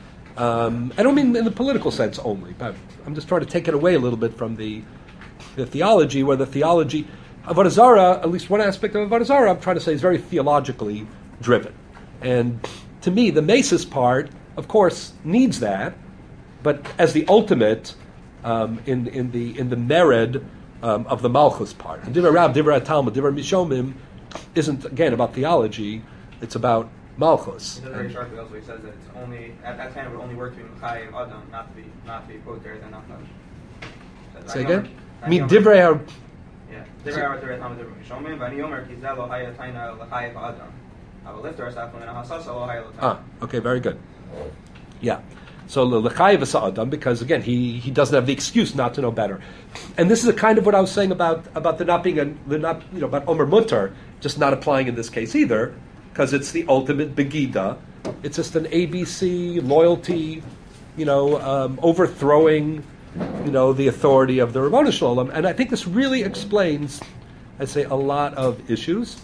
Um, I don't mean in the political sense only, but I'm just trying to take it away a little bit from the the theology, where the theology of Avodah Zarah, at least one aspect of Avodah Zarah, I'm trying to say is very theologically driven. And to me, the Mesis part, of course, needs that, but as the ultimate um, in in the in the mered um, of the Malchus part. And Divrei Rav, Divrei Talmud, Divrei Mishomim isn't again about theology; it's about Malchus. He says very sharply also, he says that it's only, at that time it would only work to be Mechai of Adam, not to be, not to be quote there, then not much. Say again? I mean, Divrei are. Yeah. Divrei Rav, Divrei Talmud, Divrei Mishomim, V'ani Yomer, Ki Zeh Lo Haya Taina L'Chai of Adam. Avol Lifter Asaf L'Mena Hasasa Lo Haya Lo Taina. Ah, okay, very good. Yeah. So l'chayiv Adam, because again he, he doesn't have the excuse not to know better, and this is a kind of what I was saying about about the not being a, the not you know about Omer Mutter just not applying in this case either, because it's the ultimate begida. It's just an A B C loyalty, you know, um, overthrowing, you know, the authority of the Rabbanu Shalom, and I think this really explains, I'd say, a lot of issues.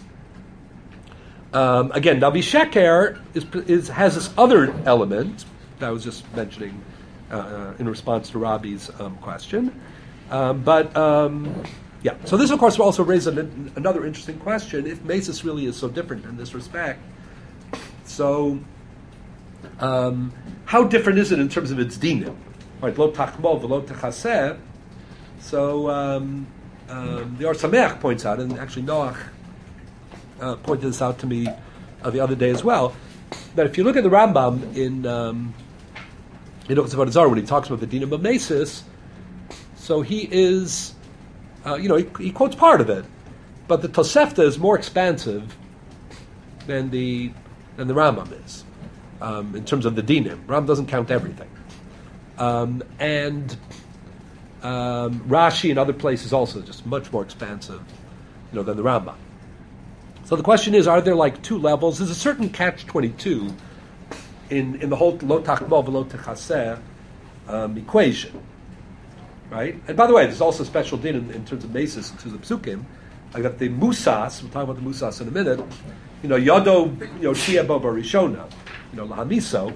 Um, again, Navi Sheker is, is has this other element that I was just mentioning uh, in response to Robbie's um, question. Um, but, um, yeah, so this, of course, will also raise an, another interesting question. If Mesis really is so different in this respect, so um, how different is it in terms of its dinim? Right, lo tachmol v'lo techaseh. So um, um, the Or Sameach points out, and actually Noach uh, pointed this out to me uh, the other day as well, that if you look at the Rambam in um, in Hilchos Avodah Zarah, when he talks about the dinim of Mesis, so he is, uh, you know, he, he quotes part of it, but the Tosefta is more expansive than the than the Rambam is um, in terms of the dinim. Rambam doesn't count everything, um, and um, Rashi and other places also just much more expansive, you know, than the Rambam. So the question is: are there like two levels? There's a certain catch twenty-two in in the whole lo takmo v'lo techaseh um, equation, right? And by the way, there's also special din in, in terms of basis in terms of psukim. I got the musas. We'll talk about the musas in a minute. You know, Yado, you know, Tia Bo Barishona, you know, Lahamiso.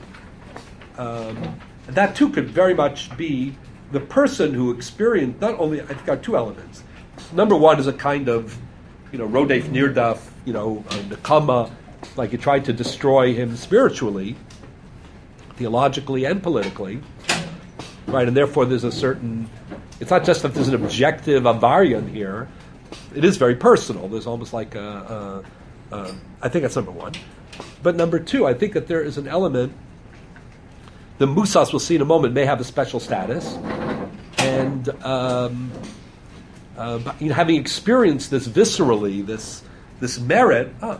Um, and that too could very much be the person who experienced, not only, I think there are two elements. Number one is a kind of, you know, Rodef Nirdaf, you know, uh, Nakama, like you tried to destroy him spiritually, theologically and politically, right? And therefore there's a certain, it's not just that there's an objective avarian here, it is very personal. There's almost like a, a Uh, I think that's number one. But number two, I think that there is an element, the Musas, we'll see in a moment, may have a special status. And um, uh, but, you know, having experienced this viscerally, this this merit, oh,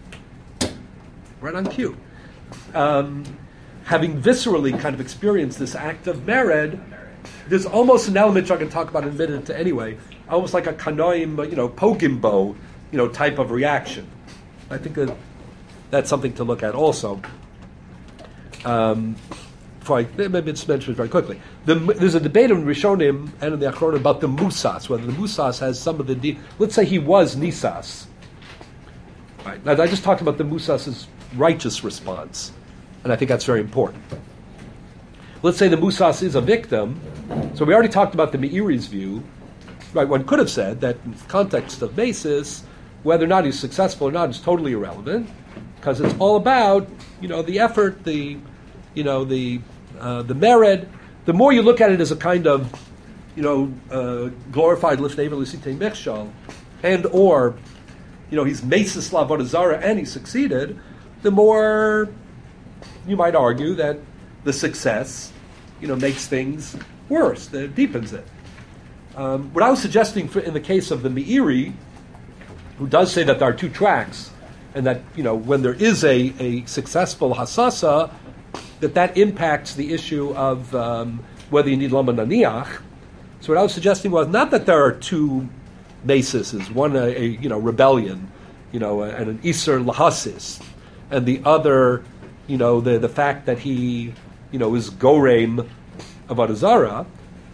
right on cue, um, having viscerally kind of experienced this act of merit, there's almost an element, which I can talk about in a minute anyway, almost like a kanoim, you know, pogimbo, you know, type of reaction. I think that that's something to look at also. Um, before I, maybe it's mentioned very quickly. The, there's a debate in Rishonim and in the Achronim about the Musas, whether the Musas has some of the... De- let's say he was Nisas. Right. Now, I just talked about the Musas' righteous response, and I think that's very important. Let's say the Musas is a victim. So we already talked about the Meiri's view. Right. One could have said that in the context of basis, whether or not he's successful or not is totally irrelevant, because it's all about, you know, the effort, the, you know, the uh, the merit. The more you look at it as a kind of, you know, uh, glorified lifnei v'lisitei mechshal, and or, you know, he's mesis l'avodah zarah and he succeeded, the more you might argue that the success, you know, makes things worse, that it deepens it. Um, what I was suggesting for, in the case of the Meiri, who does say that there are two tracks, and that, you know, when there is a, a successful hasasa, that that impacts the issue of um, whether you need lama naniach. So what I was suggesting was not that there are two bases, one a, a you know rebellion, you know, and an iser lahasis, and the other, you know, the the fact that he, you know, is gorem avodah zarah,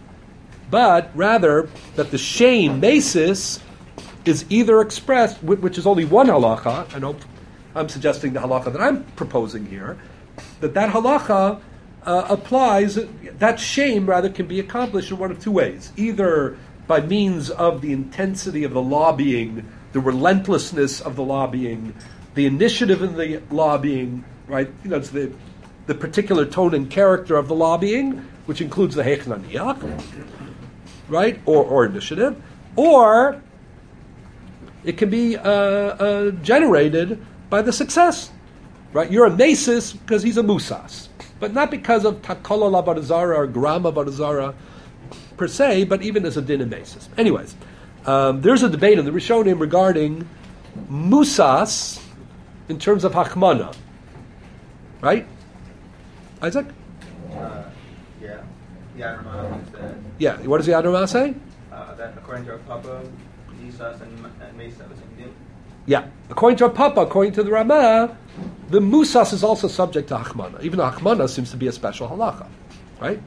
but rather that the shame basis is either expressed, which is only one halacha. I know I'm suggesting the halacha that I'm proposing here, that that halacha uh, applies, that shame rather can be accomplished in one of two ways. Either by means of the intensity of the lobbying, the relentlessness of the lobbying, the initiative in the lobbying, right? You know, it's the, the particular tone and character of the lobbying, which includes the heich naniach, right? Or, or initiative. Or it can be uh, uh, generated by the success, right? You're a mesis because he's a musas, but not because of takala l'avodah zarah or gram avodah zarah per se, but even as a din and mesis. Anyways, um, there's a debate in the Rishonim regarding musas in terms of hakmana, right? Isaac? Uh, yeah. The Adramah is that, Yeah. What does the Adramah say? uh, that according to our Papa, Nisas and, and Mesa was in din. Yeah. According to our Papa, according to the Ramah, the Musas is also subject to Hachmana. Even though Hachmana seems to be a special halacha, right?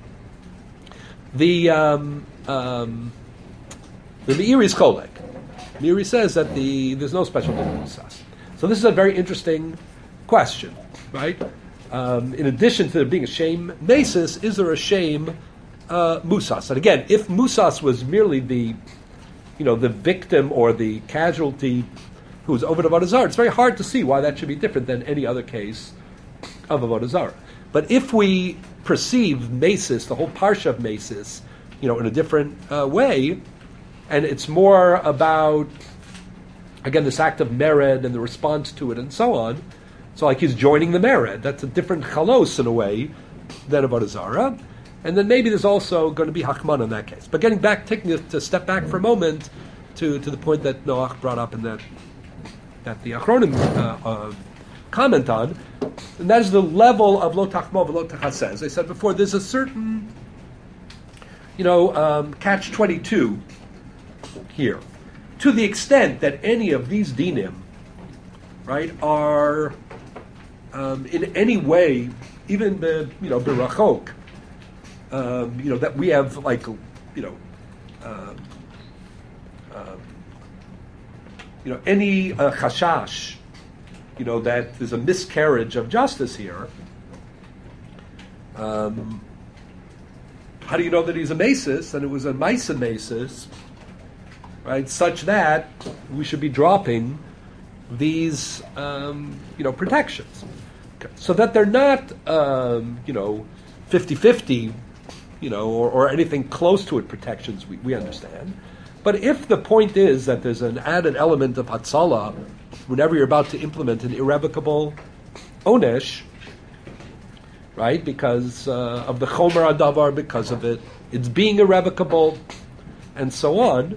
The um, um, the Meiri is Cholek. Meiri says that the there's no special din Musas. So this is a very interesting question, right? Um, in addition to there being a shame basis, is there a shame uh, Musas? And again, if Musas was merely the you know, the victim or the casualty who was over avodah zarah, it's very hard to see why that should be different than any other case of avodah zarah. But if we perceive Mesis, the whole parsha of Mesis, you know, in a different uh, way, and it's more about, again, this act of mered and the response to it and so on, so like he's joining the mered, that's a different chalos in a way than avodah zarah. And then maybe there's also going to be Hakman in that case. But getting back, taking it to step back for a moment, to, to the point that Noach brought up and that that the Achronim uh, uh, comment on, and that is the level of lo tachmo v'lo tachaseh. As I said before, there's a certain, you know, um, catch twenty-two here, to the extent that any of these dinim, right, are um, in any way, even the you know berachok, um, you know that we have like you know. Um, um, you know, any uh, chashash, you know, that there's a miscarriage of justice here. Um, how do you know that he's a masis and it was a maisa masis, right? Such that we should be dropping these, um, you know, protections, okay. So that they're not, um, you know, fifty-fifty, you know, or, or anything close to it protections. We, we understand. But if the point is that there's an added element of Hatzalah whenever you're about to implement an irrevocable onesh, right, because uh, of the Chomer Adavar, because of it, it's being irrevocable, and so on,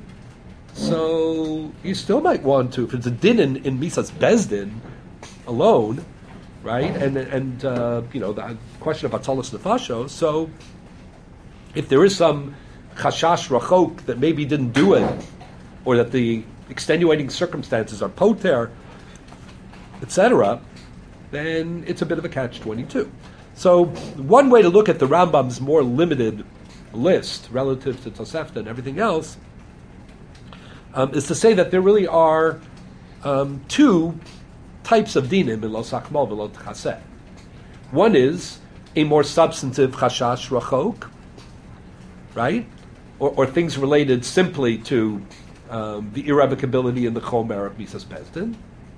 so you still might want to, if it's a din in, in Misas Bezdin alone, right, and, and uh, you know, the question of Hatzalas Nefashos, so if there is some chashash rachok that maybe didn't do it, or that the extenuating circumstances are poter, et cetera, then it's a bit of a catch twenty-two. So one way to look at the Rambam's more limited list relative to Tosefta and everything else um, is to say that there really are um, two types of dinim in lo sachmal v'lo tchaseh. One is a more substantive chashash rachok, right? Or, or things related simply to um, the irrevocability in the chomer of Misas Bezdin.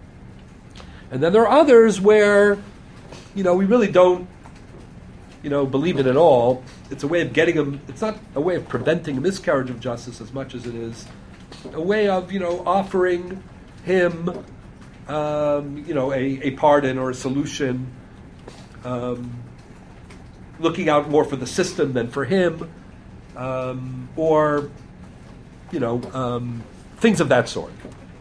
And then there are others where, you know, we really don't, you know, believe it at all. It's a way of getting them, it's not a way of preventing a miscarriage of justice as much as it is a way of, you know, offering him, um, you know, a, a pardon or a solution, um, looking out more for the system than for him. Um, or, you know, um, things of that sort.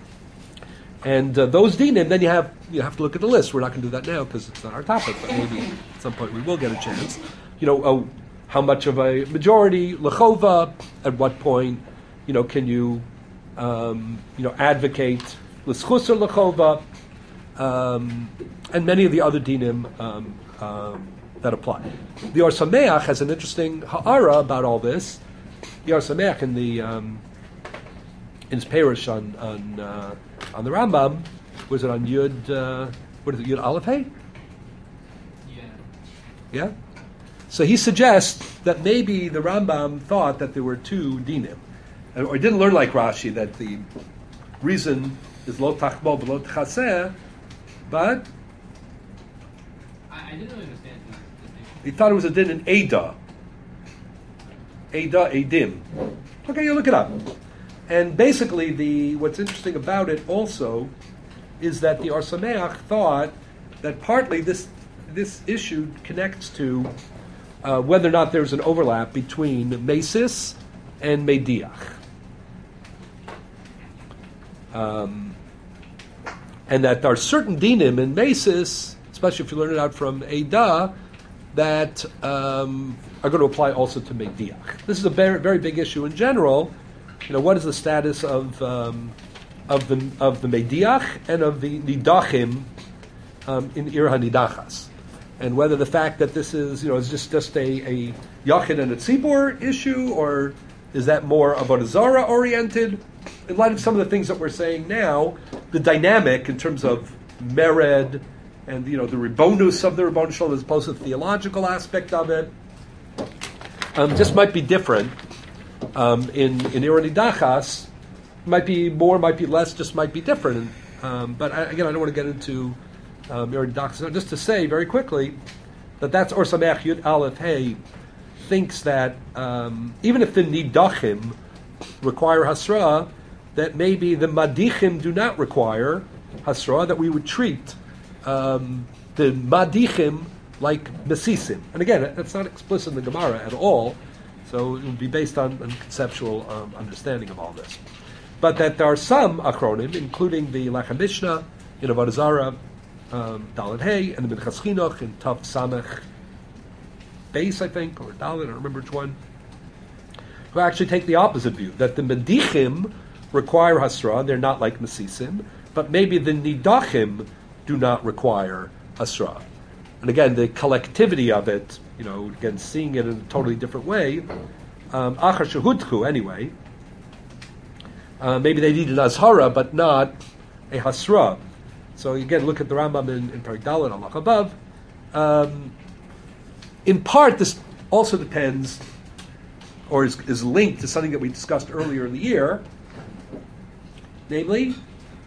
And uh, those dinim, then you have you have to look at the list. We're not going to do that now because it's not our topic, but maybe at some point we will get a chance. You know, oh, how much of a majority, lechova, at what point, you know, can you, um, you know, advocate l'schus or lechova, um, and many of the other dinim um, um, that apply. The Or Sameach has an interesting ha'ara about all this. The Or Sameach in the um, in his parish on on uh, on the Rambam, was it on Yud? Uh, what is it? Yud Aleph Hey? Yeah. Yeah. So he suggests that maybe the Rambam thought that there were two dinim, or didn't learn like Rashi that the reason is lo tachmo v'lo tchaseh, but I, I didn't really understand. he thought it was a din in Ada. Ada, Adim. Okay, you look it up. And basically, the what's interesting about it also is that the Or Sameach thought that partly this this issue connects to uh, whether or not there's an overlap between Mesis and Mediach. Um, and that there are certain dinim in Mesis, especially if you learn it out from Ada, that um, are going to apply also to Mediach. This is a very, very big issue in general. You know, what is the status of um, of the of the Mediach and of the Nidachim um, in Ir HaNidachas, and whether the fact that this is, you know, is just just a, a Yachid and a Tzibor issue, or is that more Avodah Zarah oriented? In light of some of the things that we're saying now, the dynamic in terms of Mered and, you know, the Ribonus of the Ribbon Shalom as opposed to the theological aspect of it, um, just might be different. Um, in in Ir HaNidachas, might be more, might be less, just might be different. Um, but I, again, I don't want to get into um, Ir HaNidachas. Just to say very quickly that that's Or Sameach Yud Aleph Hey thinks that um, even if the Nidachim require Hasra, that maybe the Madichim do not require Hasra, that we would treat um, the Madichim like Mesisim. And again, that's not explicit in the Gemara at all. So it would be based on, on conceptual um, understanding of all this. but that there are some Achronim, including the Lechem Mishnah in Avodah Zarah, um, Dalet Hey, and the Minchas Chinuch in Tav Samech Beis, I think, or Dalet, I don't remember which one, who actually take the opposite view, that the Medichim require Hasra, they're not like Mesisim, but maybe the Nidachim do not require Hasra. And again, the collectivity of it, you know, again, seeing it in a totally different way, um, Achar Shehudchu, anyway, uh, maybe they need an Azhara, but not a Hasra. So again, look at the Rambam in, in Perek Dalet, Allah above. Um, in part, this also depends, or is, is linked to something that we discussed earlier in the year, namely,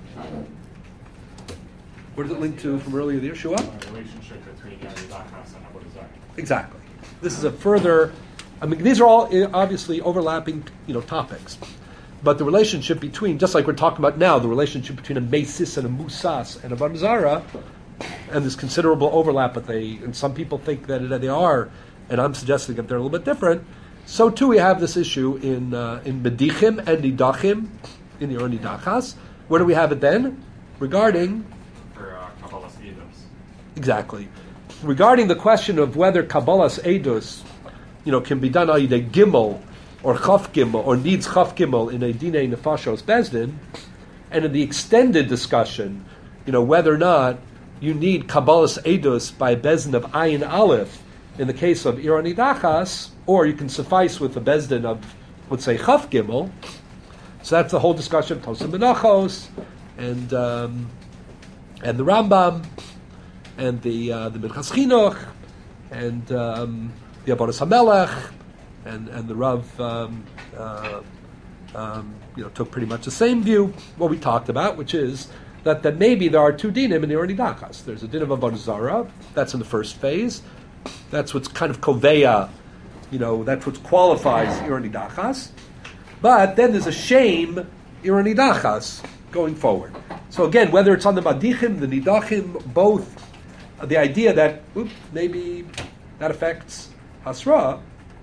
what is it linked to from earlier in the year? Shua? The relationship between Yanidachas and Avodah Zarah. Exactly. This is a further, I mean, these are all uh, obviously overlapping, you know, topics. But the relationship between, just like we're talking about now, the relationship between a Mesis and a Musas and a Avodah Zarah, and there's considerable overlap, but they, and some people think that they are, and I'm suggesting that they're a little bit different. So too we have this issue in uh, in Medichim and Nidachim, in the Or Nidachas. Where do we have it then? Regarding For uh, Kabbalas Eidos. Exactly. Regarding the question of whether Kabbalas Eidos, you know, can be done either Gimel or Chaf Gimel or needs Chaf Gimel in a Dinei Nefashos Bezdin, and in the extended discussion, you know, whether or not you need Kabbalas Eidos by a Bezdin of Ayin Aleph in the case of Ir Nidachas, or you can suffice with the Bezdin of, let's say, Chaf Gimel. So that's the whole discussion of Tosam Menachos and um, and the Rambam and the uh, the Minchas Chinuch and um, the Avodas HaMelech and and the Rav um, uh, um, you know took pretty much the same view. What we talked about, which is that, that maybe there are two dinim in the Or Nidachas. There's a din of Avodah Zarah, that's in the first phase. That's what's kind of koveya, you know, that's what qualifies Ir Nidachas. But then there's a shame Ir Nidachas going forward. So again, whether it's on the Madichim, the Nidachim, both, uh, the idea that oops, maybe that affects Hasra,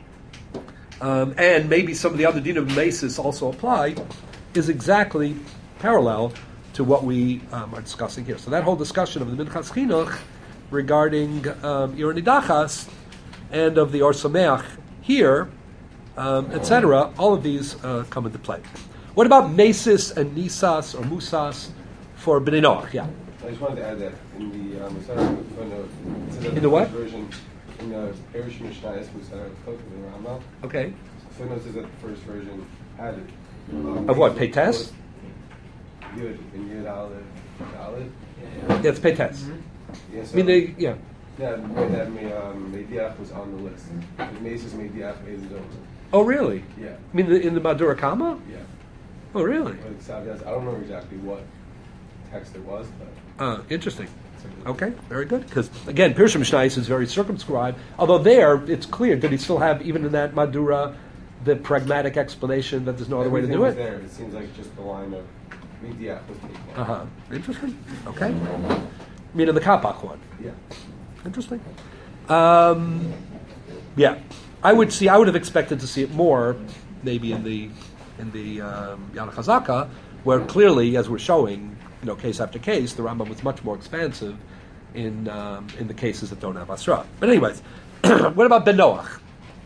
um, and maybe some of the other din of Mesis also apply, is exactly parallel to what we um, are discussing here. So that whole discussion of the Minchas Chinuch regarding um, Ir Nidachas and of the Or Sameach here, um, et cetera, all of these uh, come into play. What about Mesis and Nisas or Musas for Bnei Noach? Yeah. I just wanted to add that in the um, footnote, in the what? Version, in the Perish Mishnayos Musar Chok in the Rambam. Okay. Footnote says that the first version had it. Of what? Peites? Yud in Yud Aleph Dalet. Yeah, it's Peites. Mm-hmm. Yeah, so, I mean, they, yeah. Yeah, where that um, Mediach was on the list. Mesis Mediach is over. Oh, really? Yeah. I mean, in the Madura Kama? Yeah. Oh, really? But Savias, I don't know exactly what text it was, but Uh, interesting. Okay, very good. Because again, Pirush Mishnayos is very circumscribed. Although there, it's clear. Did he still have, even in that Madura, the pragmatic explanation that there's no other way to everything do was it? there. It seems like just the line of Mediach was taken. Uh huh. Interesting. Okay. I mean, in the Kapach one. Yeah. Interesting. Um, yeah, I would see. I would have expected to see it more, maybe in the in the um, Yana Chazaka, where clearly, as we're showing, you know, case after case, the Rambam was much more expansive in um, in the cases that don't have Asra. But anyways, what about Ben Noach?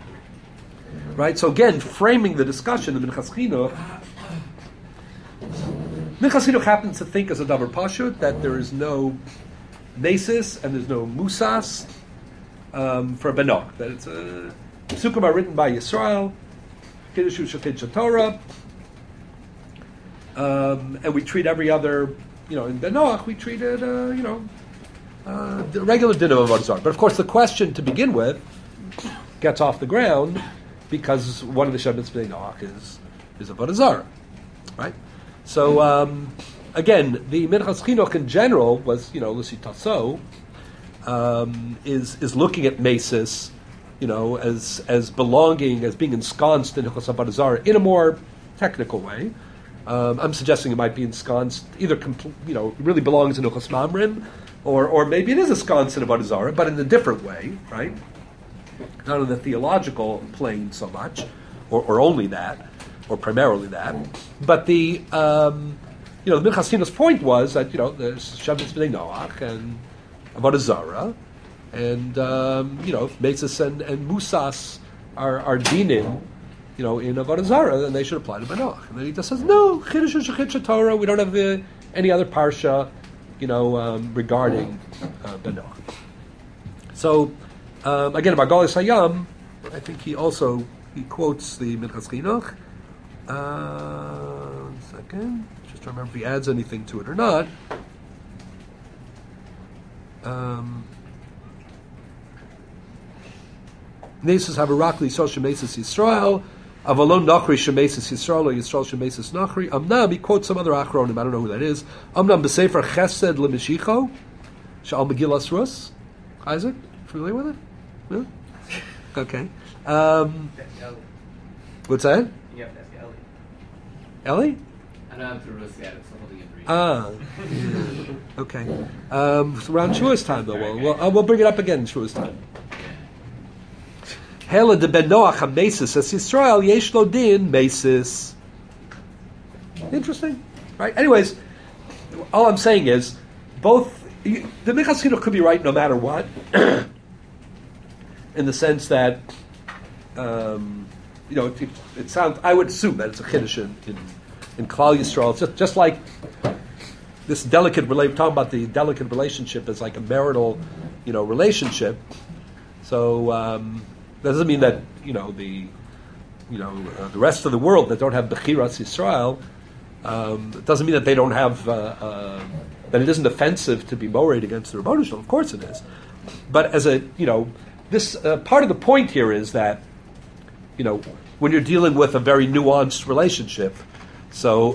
Right. So again, framing the discussion, the Minchas Chinuch. Minchas Chinuch happens to think as a davar pashut that there is no Mesis and there's no Musas um, for Ben Noach. That it's a Psukim are written by Yisrael, Kiddushu Shafid Torah, um, and we treat every other, you know, in Ben Noach we treat it, uh, you know, uh, the regular din of Avodah Zarah. But of course, the question to begin with gets off the ground because one of the Shemitz Bnei Noach is is Avodah Zarah, right? So. Um, Again, the Minchas Chinuch in general was, you know, Lucy Tasso, um, is is looking at Mesis, you know, as as belonging, as being ensconced in Hilchos Avodah Zarah in a more technical way. Um, I'm suggesting it might be ensconced, either, compl- you know, it really belongs in Hilchos Mamrim, or or maybe it is ensconced in Avodah Zarah, but in a different way, right? Not on the theological plane so much, or, or only that, or primarily that. But the um, you know the Minchas Chinuch's point was that you know there's Shabbos B'nai Noach and Avodah Zarah, and um, you know if Mesis and, and Musas are are dinim, you know in Avodah Zarah, then they should apply to B'nai Noach. And then he just says no, Chiddush and Shechit Torah. We don't have the, any other parsha, you know, um, regarding uh, B'nai Noach. So um, again, about Galis Hayam, I think he also he quotes the Minchas Chinuch. Uh, one second, just to remember if he adds anything to it or not. Um, Nesus Havarakli Yisrael Shemesis Yisrael Avalon Nachri Shemesis Yisrael or Yisrael Shemesis Nachri Amnam. He quotes some other Achronim. I don't know who that is. Amnam B'Sefer Chesed LeMishicho Shal Megillas Rus. Isaac, familiar with it? No? Okay. Um, what's that? You have to ask Ellie. Ellie? I don't have to Rus yet. It's holding it read. Ah, yeah. Okay. Um, so around Shua's time, though, we'll, we'll, uh, we'll bring it up again in Shua's time. Hela de ben Noach ha-mesis as Yisrael yesh lo din mesis. Interesting, right? Anyways, all I'm saying is, both you, the Minchas Chinuch could be right no matter what, in the sense that, um, you know, it, it sounds. I would assume that it's a chiddush in, in in Klal Yisrael. It's just just like this delicate relate talking about the delicate relationship as like a marital, you know, relationship. So um, that doesn't mean that you know the you know uh, the rest of the world that don't have Bechiras Yisrael. Um, it doesn't mean that they don't have uh, uh, that it isn't offensive to be morated against the Rebbeinu Shalom. Of course it is, but as a you know this uh, part of the point here is that you know when you're dealing with a very nuanced relationship, so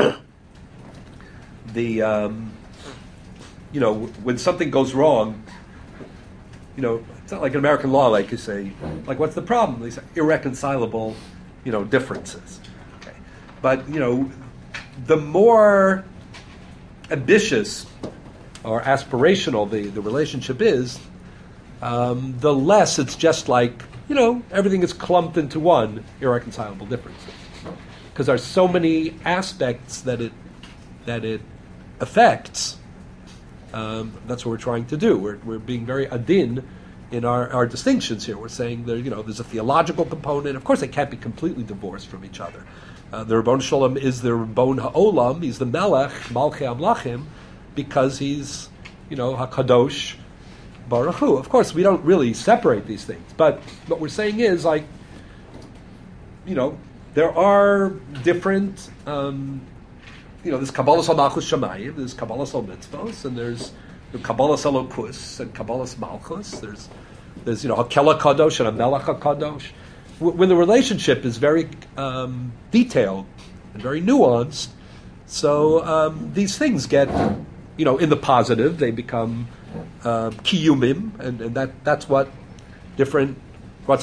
the um, you know when something goes wrong, you know it's not like in American law, like you say, like what's the problem? They say irreconcilable, you know differences. Okay. But you know. The more ambitious or aspirational the, the relationship is, um, the less it's just like, you know, everything is clumped into one irreconcilable difference. Because there's so many aspects that it that it affects. Um, that's what we're trying to do. We're we're being very adin in our, our distinctions here. We're saying there, you know, there's a theological component. Of course, they can't be completely divorced from each other. Uh, the Rebbeinu Shalom is the Rabbon Ha'olam. He's the Melech, Malchei Amlachim, because he's, you know, HaKadosh Baruch Hu. Of course, we don't really separate these things. But what we're saying is, like, you know, there are different, um, you know, there's Kabbalah Malchus Shamayim, there's Kabbalah Mitzvos, and there's the Kabbalah Elokus and Kabbalah Malchus. There's, there's you know, Hakela Kadosh and a Melech HaKadosh. When the relationship is very um, detailed and very nuanced, so um, these things get, you know, in the positive, they become uh, kiyumim, and, and that that's what different Torah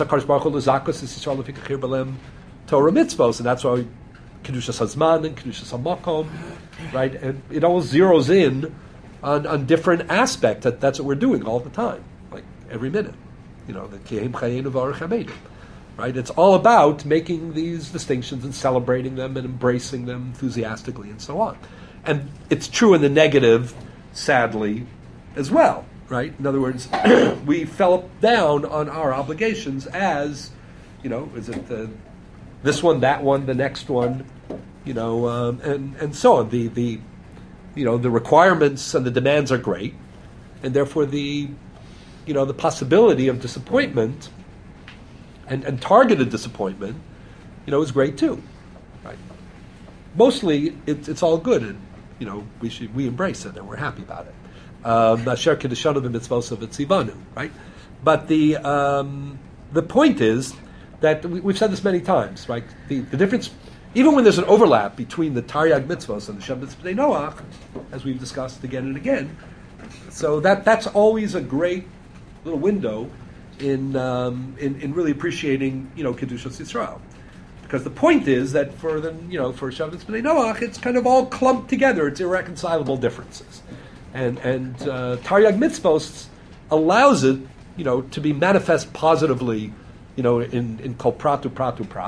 mitzvos, and that's why Kedushas Hazman and Kedushas Hamakom, right? And it all zeroes in on, on different aspects. That, that's what we're doing all the time, like every minute. You know, the Kehim Chayenu V'Arich Hamedim. Right? It's all about making these distinctions and celebrating them and embracing them enthusiastically and so on. And it's true in the negative, sadly, as well. Right? In other words, we fell down on our obligations as, you know, is it the, this one, that one, the next one, you know, um, and and so on. The the, you know, the requirements and the demands are great, and therefore the, you know, the possibility of disappointment. And, and targeted disappointment, you know, is great too, right? Mostly, it's it's all good, and you know, we should we embrace it and we're happy about it. Asher kedeshanu b'mitzvos v'tzivanu, right? But the um, the point is that we, we've said this many times, right? The the difference, even when there's an overlap between the Taryag mitzvos and the Shabbat B'nai Noach, as we've discussed again and again, so that that's always a great little window. In, um, in in really appreciating, you know, Kedushas Yisrael, because the point is that for the you know for Shabbat B'nai Noach, it's kind of all clumped together. It's irreconcilable differences, and and uh, Taryag Mitzvos allows it, you know, to be manifest positively, you know, in in Kol Prat U Prat U Prat,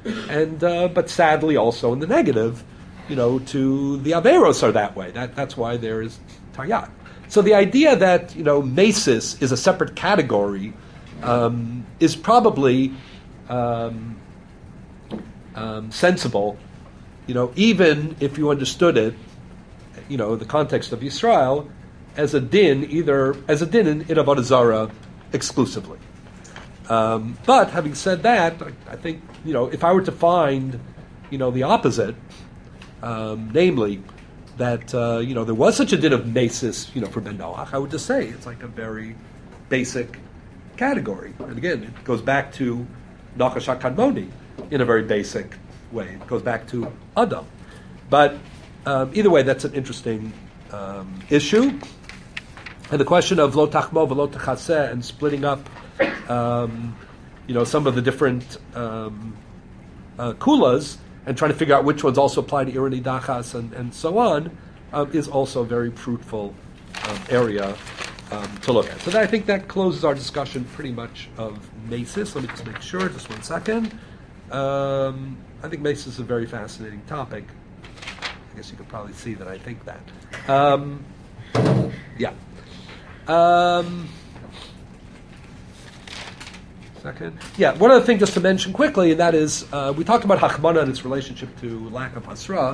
and uh, but sadly also in the negative, you know, to the Averos are that way. That that's why there is Taryat. So the idea that, you know, Mesis is a separate category um, is probably um, um, sensible, you know, even if you understood it, you know, the context of Yisrael, as a din, either as a din in, in Avodah Zarah exclusively. Um, but having said that, I, I think, you know, if I were to find, you know, the opposite, um, namely that uh, you know there was such a din of Mesis, you know, for Ben Noach, I would just say it's like a very basic category. And again, it goes back to Nachash HaKadmoni in a very basic way. It goes back to Adam. But um, either way, that's an interesting um, issue. And the question of Lo Tachmo V'Lo Techaseh and splitting up, um, you know, some of the different um, uh, kulas and trying to figure out which ones also apply to Irani Dachas and, and so on um, is also a very fruitful um, area um, to look at. So that, I think that closes our discussion pretty much of Mesis. Let me just make sure, just one second. Um, I think Mesis is a very fascinating topic. I guess you could probably see that I think that. Um, yeah. Um, second. Yeah, one other thing just to mention quickly, and that is, uh, we talked about Hachmana and its relationship to lack of Hasra.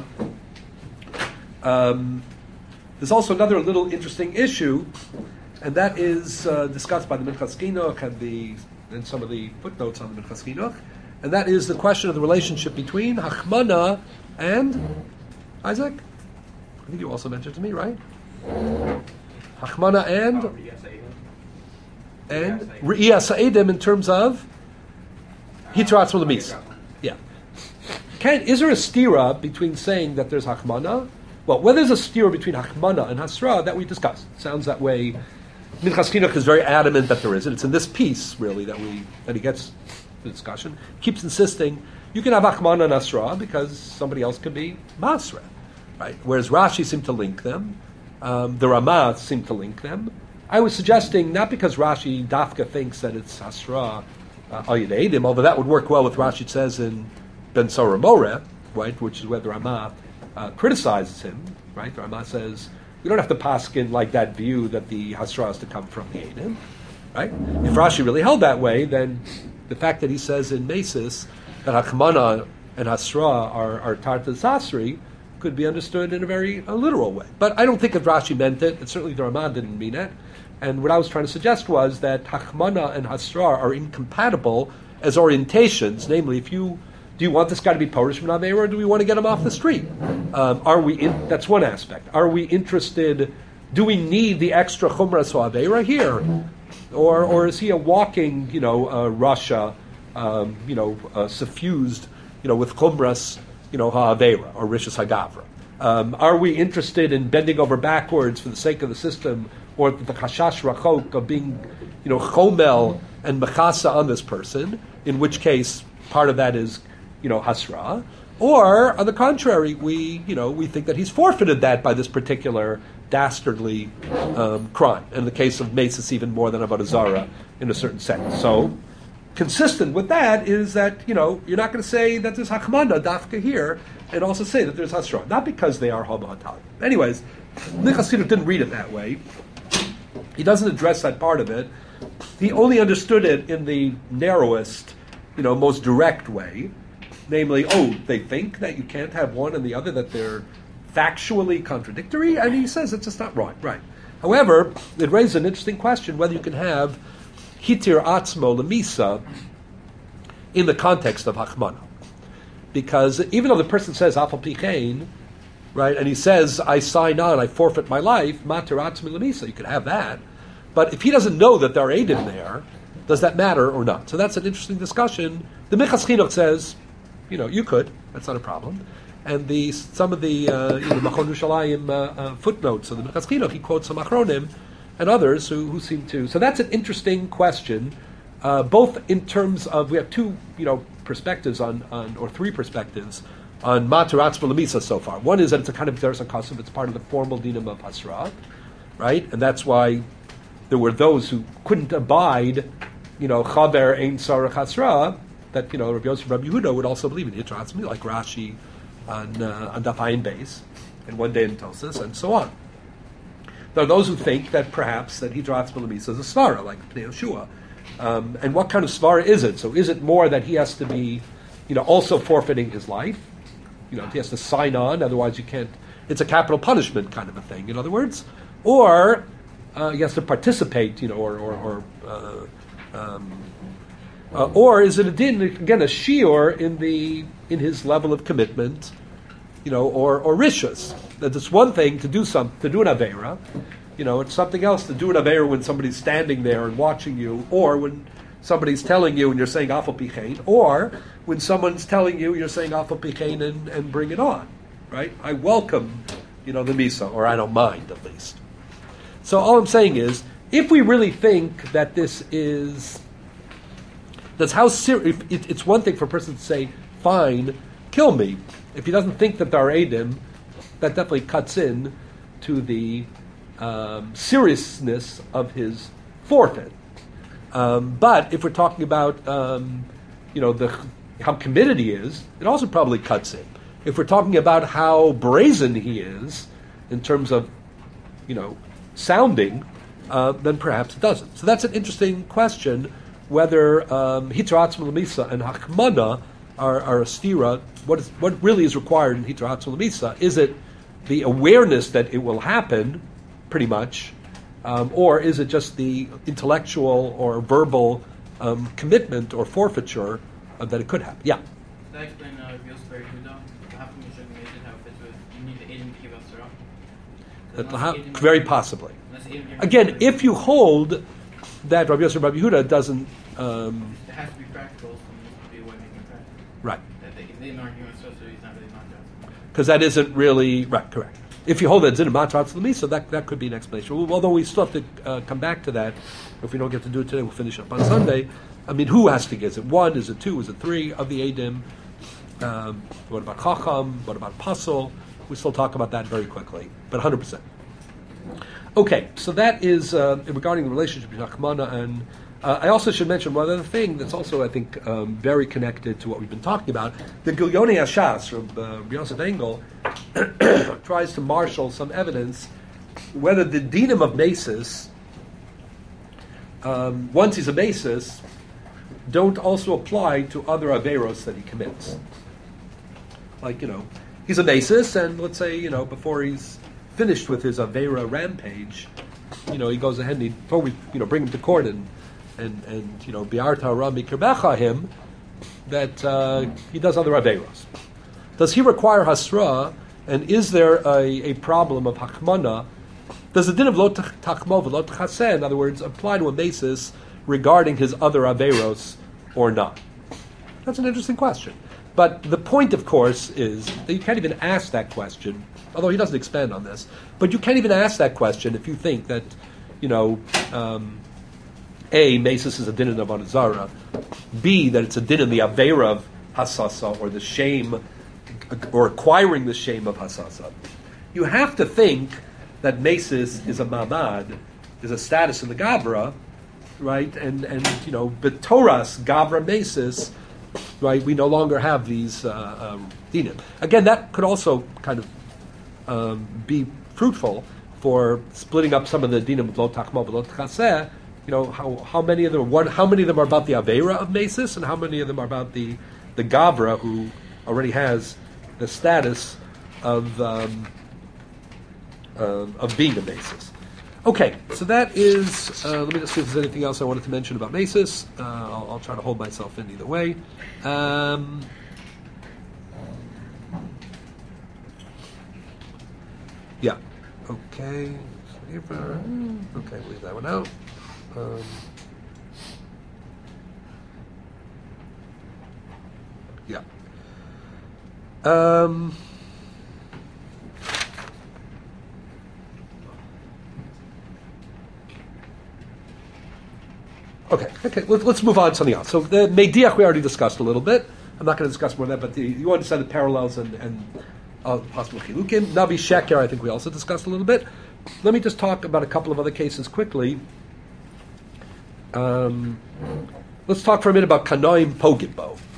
Um, there's also another little interesting issue, and that is uh, discussed by the Minchas Chinuch and, the, and some of the footnotes on the Minchas Chinuch, and that is the question of the relationship between Hachmana and Isaac. I think you also mentioned to me, right? Hachmana and and Re'iyah Sa'idim in terms of Hitratz L'mis. Yeah. Can, is there a stira between saying that there's Hachmana? Well, whether there's a stira between Hachmana and Hasra, that we discussed. Sounds that way. Minchas Chinuch is very adamant that there is, and it's in this piece really that we that he gets the discussion. Keeps insisting you can have Hachmana and Hasra because somebody else could be Masra, right? Whereas Rashi seemed to link them. Um, the Ramah seem to link them. I was suggesting, not because Rashi Dafka thinks that it's Hasra uh, Ayid Eidim, although that would work well with Rashi it says in Ben Sora Moreh, right, which is where the Ramah uh, criticizes him, right? The Ramah says, we don't have to paskin like that view that the Hasra is to come from the Eidim, right? If Rashi really held that way, then the fact that he says in Mesis that Hachmana and Hasra are, are Tartas Asri could be understood in a very a literal way. But I don't think that Rashi meant it, and certainly the Ramah didn't mean it. And what I was trying to suggest was that Hachmana and Hasra are incompatible as orientations. Namely, if you do you want this guy to be Porish from Aveira, or do we want to get him off the street? Um, are we? In, that's one aspect. Are we interested? Do we need the extra Chumras Aveira here, or or is he a walking, you know, uh, Russia, um, you know, uh, suffused, you know, with Chumras, you know, Ha'avera, or Rishas Hagavra? Um, are we interested in bending over backwards for the sake of the system, or the Chashash Rachok of being, you know, Chomel and Mechasa on this person, in which case part of that is, you know, Hasra? Or, on the contrary, we, you know, we think that he's forfeited that by this particular dastardly um, crime. In the case of Mesis, even more than Avodah Zarah, in a certain sense. So, consistent with that is that, you know, you're not going to say that there's Hachmana Dafka here, and also say that there's Hasra. Not because they are Haba Hatali. Anyways, Minchas Chinuch didn't read it that way. He doesn't address that part of it. He only understood it in the narrowest, you know, most direct way. Namely, oh, they think that you can't have one and the other, that they're factually contradictory, and he says it's just not right. Right. However, it raises an interesting question whether you can have Hitir Atzmo Lemisa in the context of Hachmana. Because even though the person says Afal Pichein, right, and he says, I sign on, I forfeit my life, Matir Atzmo Lemisa, you could have that. But if he doesn't know that there are Eidim there, does that matter or not? So that's an interesting discussion. The Minchas Chinuch says, you know, you could, that's not a problem. And the some of the uh, you know, Machon Yerushalayim uh, uh, footnotes of the Minchas Chinuch, he quotes some Achronim and others who, who seem to. So that's an interesting question, uh, both in terms of, we have two, you know, perspectives on, on or three perspectives on Matir Atzmo Lemisa so far. One is that it's a kind of Teres HaKasav, it's part of the formal dinam of Hasra, right? And that's why there were those who couldn't abide, you know, Chaver Ein Sarach Hasra, that you know Rabbi Yosef, Rabbi Yehuda would also believe in Hitra Atzmi, like Rashi on uh, on Daf Ayin Beis, and one day in Tosas, and so on. There are those who think that perhaps that Hitra Atzmi L'misa is a svara, like Pnei Yehoshua. Um, and what kind of svara is it? So is it more that he has to be, you know, also forfeiting his life? You know, he has to sign on, otherwise you can't. It's a capital punishment kind of a thing, in other words. Or uh, he has to participate, you know, or, or, or uh, um, uh, or is it a din, again, a shiur in the in his level of commitment, you know, or or rishus? That it's one thing to do some to do an avera, you know, it's something else to do an avera when somebody's standing there and watching you, or when somebody's telling you and you're saying afal pichein, or when someone's telling you you're saying afal pichein and, and bring it on, right? I welcome, you know, the misa, or I don't mind at least. So all I'm saying is, if we really think that this is, that's how serious, it, it's one thing for a person to say, fine, kill me. If he doesn't think that there are Eidim, that definitely cuts in to the um, seriousness of his forfeit. Um, but if we're talking about, um, you know, the how committed he is, it also probably cuts in. If we're talking about how brazen he is in terms of, you know, sounding, uh, then perhaps it doesn't. So that's an interesting question, whether Hitra Atzmi L'misa and Hakmana are, are a stira. What is what really is required in Hitra Atzmi L'misa? Is it the awareness that it will happen, pretty much, um, or is it just the intellectual or verbal um, commitment or forfeiture uh, that it could happen? Yeah. That explain uh, Yosef Bar Yehuda. How come you shouldn't make it how it fits with you need the Eidim to give us That, how, very possibly. Again, if you hold that Rabbi Yosef Rabbi Yehuda doesn't, um, it has to be practical, so it needs to be a way of making it practical. Right. That they, if they didn't argue so, so he's not really not because that isn't really right. Correct. If you hold that Zin Matratz L'misa, that that could be an explanation. Although we still have to uh, come back to that. If we don't get to do it today, we'll finish up on Sunday. I mean, who has to get? Is it one? Is it two? Is it three of the Eidim? Um, what about Chacham? What about Pasul? We still talk about that very quickly, but one hundred percent. Okay, so that is uh, regarding the relationship between Hakmana and. Uh, I also should mention one other thing that's also, I think, um, very connected to what we've been talking about. The Gilyonei Hashas from uh, Yosef Engel tries to marshal some evidence whether the dinim of Mesis, um, once he's a Mesis, don't also apply to other Averos that he commits. Like, you know, he's a Mesis, and let's say, you know, before he's finished with his Avera rampage, you know, he goes ahead and he, before we, you know, bring him to court and and, and you know, bi'arta rami kirbecha him, that uh, he does other averos. Does he require hasra, and is there a, a problem of hakmana? Does the din of lo tachmo v'lo tchaseh, in other words, apply to a basis regarding his other averos or not? That's an interesting question. But the point, of course, is that you can't even ask that question, although he doesn't expand on this, but you can't even ask that question if you think that, you know, um, A, Mesis is a din in Avodah Zarah, B, that it's a din in the Avera of Hasasa, or the shame, or acquiring the shame of Hasasa. You have to think that Mesis is a Mamad, is a status in the Gabra, right? And, and you know, B'Toras, Gabra Mesis, right? We no longer have these uh, um, dinim. Again, that could also kind of um, be fruitful for splitting up some of the dinim of Lo Tachmo V'Lo Tchaseh. You know, how how many of them? What, how many of them are about the Avera of Mesis, and how many of them are about the the Gavra, who already has the status of um, uh, of being a Mesis? Okay, so that is. Uh, let me just see if there's anything else I wanted to mention about Mesis. Uh, I'll, I'll try to hold myself in either way. Um, yeah. Okay. Okay, leave that one out. Um, yeah. Um, okay, okay. Let, let's move on to something else. So the Mediach we already discussed a little bit. I'm not going to discuss more of that, but the, you understand the parallels and, and uh, possible chilukim. Navi Sheker, I think we also discussed a little bit. Let me just talk about a couple of other cases quickly. Um, let's talk for a minute about Kanoim Pogitbo.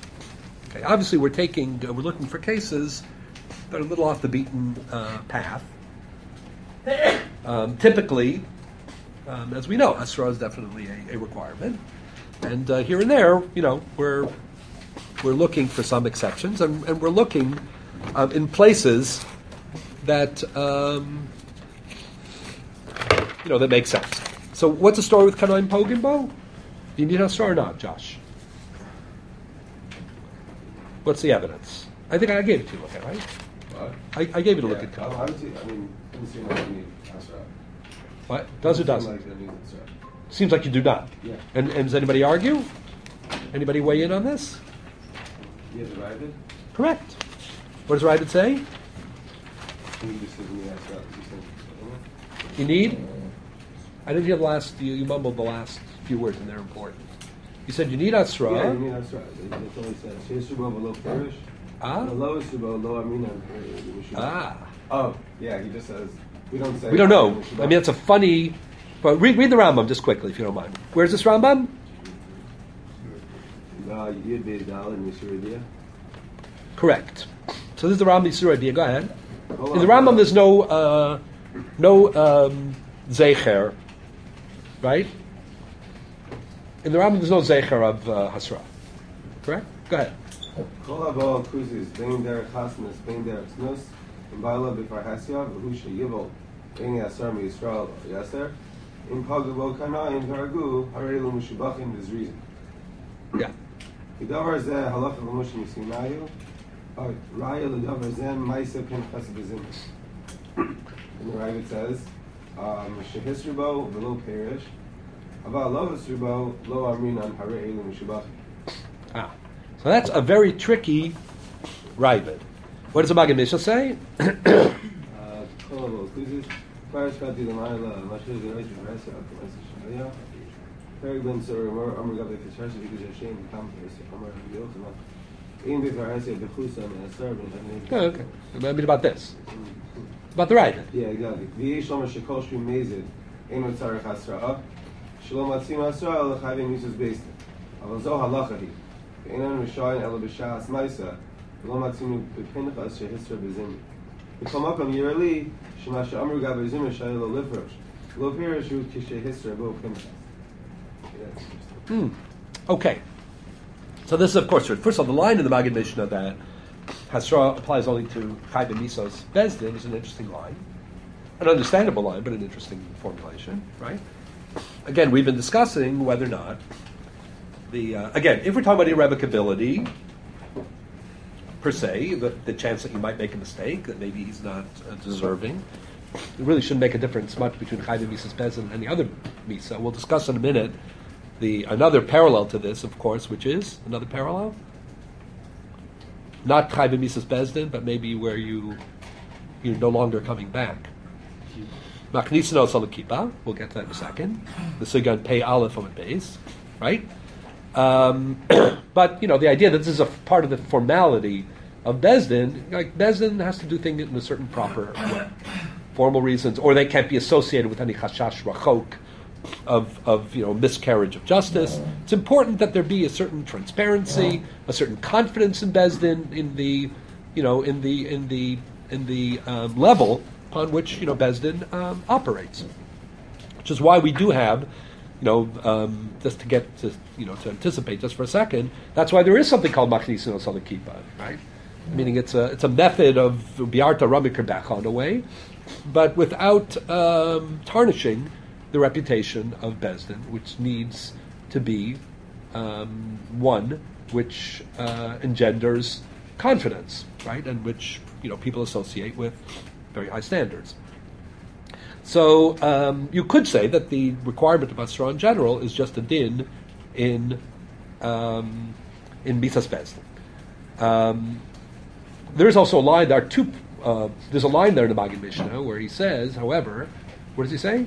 Okay, obviously we're taking, uh, we're looking for cases that are a little off the beaten uh, path. Um, typically, um, as we know, Asra is definitely a, a requirement, and uh, here and there, you know, we're we're looking for some exceptions, and, and we're looking um, in places that um, you know that make sense. So, what's the story with Kanaim Poginbo? Do you need Asra or not, Josh? What's the evidence? I think I gave it to you, okay, right? What? I, I gave you to look Yeah, at I, Kanaim. I, would say- I mean, it doesn't seem like you need Asra. What? Does or doesn't? Like they need Asra. Seems like you do not. Yeah. And, and does anybody argue? Anybody weigh in on this? Yeah, the Ravid? Correct. What does Ravid say? He just says you need Asra. He says, You need? I didn't hear the last, you, you mumbled the last few words and they're important. You said you need Asra. Yeah, you need Asra. That's all he says. She's Subo below Parish. Ah. The lowest Subo, low Amina. Ah. Oh, yeah, he just says, we don't say. We don't know. I mean, it's a funny, but read, read the Rambam just quickly if you don't mind. Where's this Rambam? Uh, Yud Beis Dal in Yisur Correct. So this is the Rambam Yisur idea. Go ahead. Hold In the on, Rambam, hold there's no uh, no um, zecher, right? In the Rambam, there's no zecher of uh, Hasra. Correct. Go ahead. Kol haba kuzis, bein derech hasnas, bein derech snus, in baila b'far hasya, v'hu sheyivol, bein yasar mi-Yisrael yaser, in pagavo kana, in haragu, harei l'mushubachim, there's reason. Yeah. V'davar zeh halacha l'mush misinayu, raya l'davar zeh maisa pin chesed. And the Ravid says, um, shehisrubo v'lo perish, haba lo hisrubo, lo amrinan, harei l'mushubachim. Ah. So that's a very tricky Ravid. What does the Magen Mishnah say? Oh, okay. I mean about this. About the Ravid. Yeah, exactly. V'yesh lomer shekol shvi mezid eno tzarech hasra'a shelo matzim hasra'a l'chayvim misus beista. Aval zo halacha hi. Ve'enan rishayin ela b'sha'as maisa v'lo matzim b'pinchas shehisra b'zimri. V'kol makom yirali shema she'amru gabe zimri shayil lo lifrosh lo pirish hu kishehisra bo pinchas. That's interesting. Hmm. Okay. So this is, of course, first of all, the line in the Magen Mishnah that Hasra applies only to Chai B'Misos Bezdin is an interesting line. An understandable line, but an interesting formulation, right? Again, we've been discussing whether or not the, uh, again, if we're talking about irrevocability, per se, the, the chance that you might make a mistake, that maybe he's not uh, deserving, it really shouldn't make a difference much between Chai B'Misos Bezdin and any other Misa. We'll discuss in a minute the another parallel to this, of course, which is another parallel. Not Chai B'Misos Bezdin, but maybe where you you're no longer coming back. Machnisnos al Kippah. We'll get to that in a second. The Sigan Pei Aleph on the base, right? Um, but you know the idea that this is a f- part of the formality of Bezdin. Like Bezdin has to do things in a certain proper way, formal reasons, or they can't be associated with any chashash rachok of of you know miscarriage of justice. It's important that there be a certain transparency, a certain confidence in Bezdin, in the you know in the in the in the um, level upon which you know Bezdin um, operates. Which is why we do have, you know, um, just to get to you know to anticipate just for a second. That's why there is something called Machnisin Osal Kippah, right? Meaning it's a it's a method of biarta ramikar back on a way, but without um, tarnishing the reputation of Bezdin, which needs to be um, one which uh, engenders confidence, right, and which you know people associate with very high standards. So um, you could say that the requirement of Asra in general is just a din in um, in Misas Bezdin. Um, there is also a line. There are two. Uh, there's a line there in the Magen Mishnah where he says, however, what does he say?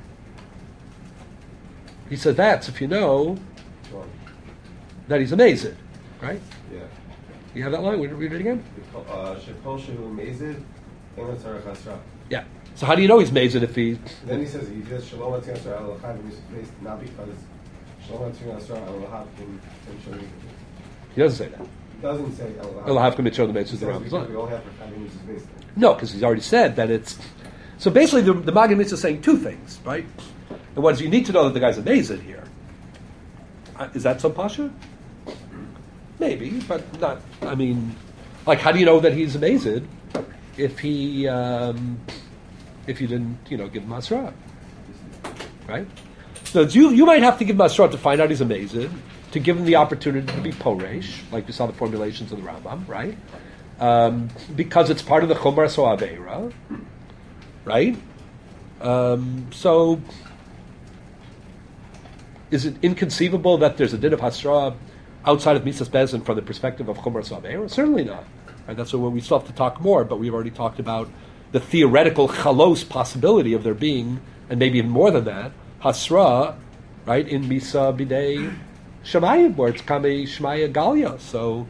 He says that's if you know that he's amazed, right? Yeah. You have that line? Would you read it again? Uh, Shekol shehu mezid eno tzarech hasra. Yeah. So how do you know he's amazed if he? Then he says he says shalom atzim Yisrael al chayv based not because shalom atzim Yisrael al lahav in in shari. He doesn't say that. It doesn't say El Havka Mitzvah the Mitzvah It the says Ram we, Zon. we all have for having Mises based on. No, because he's already said that it's. So basically, the, the Maggid Mitzvah is saying two things, right? And what is you need to know that the guy's a Mazid here. Uh, is that so pasha? Maybe, but not. I mean, like, how do you know that he's a Mazid if he, um, if you didn't, you know, give him Masra, right? So it's you you might have to give him Masra to find out he's a Mazid, to give him the opportunity to be Poresh, like we saw the formulations of the Rambam, right? Um, because it's part of the Chumra So Aveira, right? Um, so, is it inconceivable that there's a din of Hasra outside of Misas Bezin from the perspective of Chumra So Aveira? Certainly not. Right? That's what we still have to talk more, but we've already talked about the theoretical chalos possibility of there being, and maybe even more than that, Hasra, right, in Misa Bidei Shemayim, where it's Kamei Shmaya Galia. So,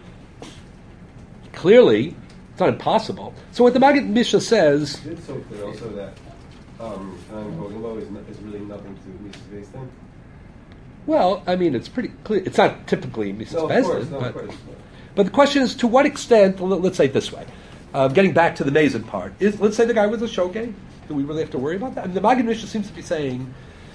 clearly, it's not impossible. So what the Maggid Mishnah says... It's so clear also that um, Pogimbo is, is really nothing to do with Mises based on. Well, I mean, it's pretty clear. It's not typically Mises No, of Bezdin, course, no, but, of course. but the question is, to what extent, l- let's say it this way, uh, getting back to the Mazin part, is let's say the guy was a shogeg, do we really have to worry about that? I mean, the Maggid Mishnah seems to be saying